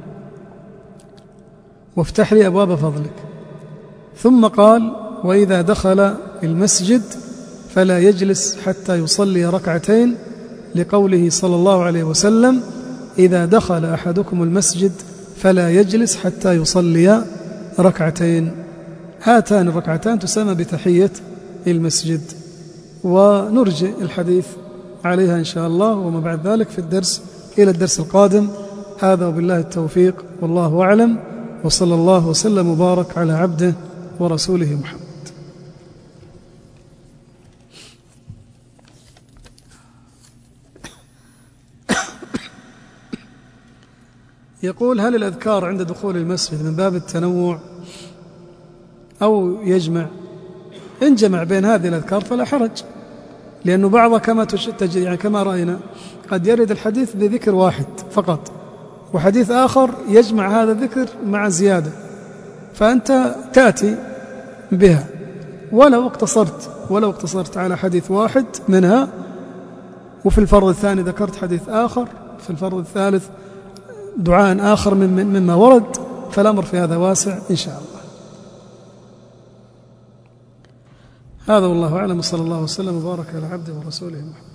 A: وافتح لي أبواب فضلك. ثم قال: وإذا دخل المسجد فلا يجلس حتى يصلي ركعتين، لقوله صلى الله عليه وسلم: إذا دخل أحدكم المسجد فلا يجلس حتى يصلي ركعتين. هاتان الركعتان تسمى بتحية المسجد، ونرجع الحديث عليها إن شاء الله وما بعد ذلك في الدرس إلى الدرس القادم. هذا وبالله التوفيق، والله أعلم، وصلى الله وسلم وبارك على عبده ورسوله محمد. يقول: هل الأذكار عند دخول المسجد من باب التنوع أو يجمع؟ إن جمع بين هذه الأذكار فلا حرج، لأنه بعضها كما تجري يعني كما رأينا قد يرد الحديث بذكر واحد فقط، وحديث آخر يجمع هذا الذكر مع زيادة، فأنت تأتي بها. ولو اقتصرت ولو اقتصرت على حديث واحد منها، وفي الفرض الثاني ذكرت حديث آخر، في الفرض الثالث دعاء آخر مما ورد، فالأمر في هذا واسع إن شاء الله. هذا والله أعلم، صلى الله وسلم وبارك على عبده ورسوله محمد.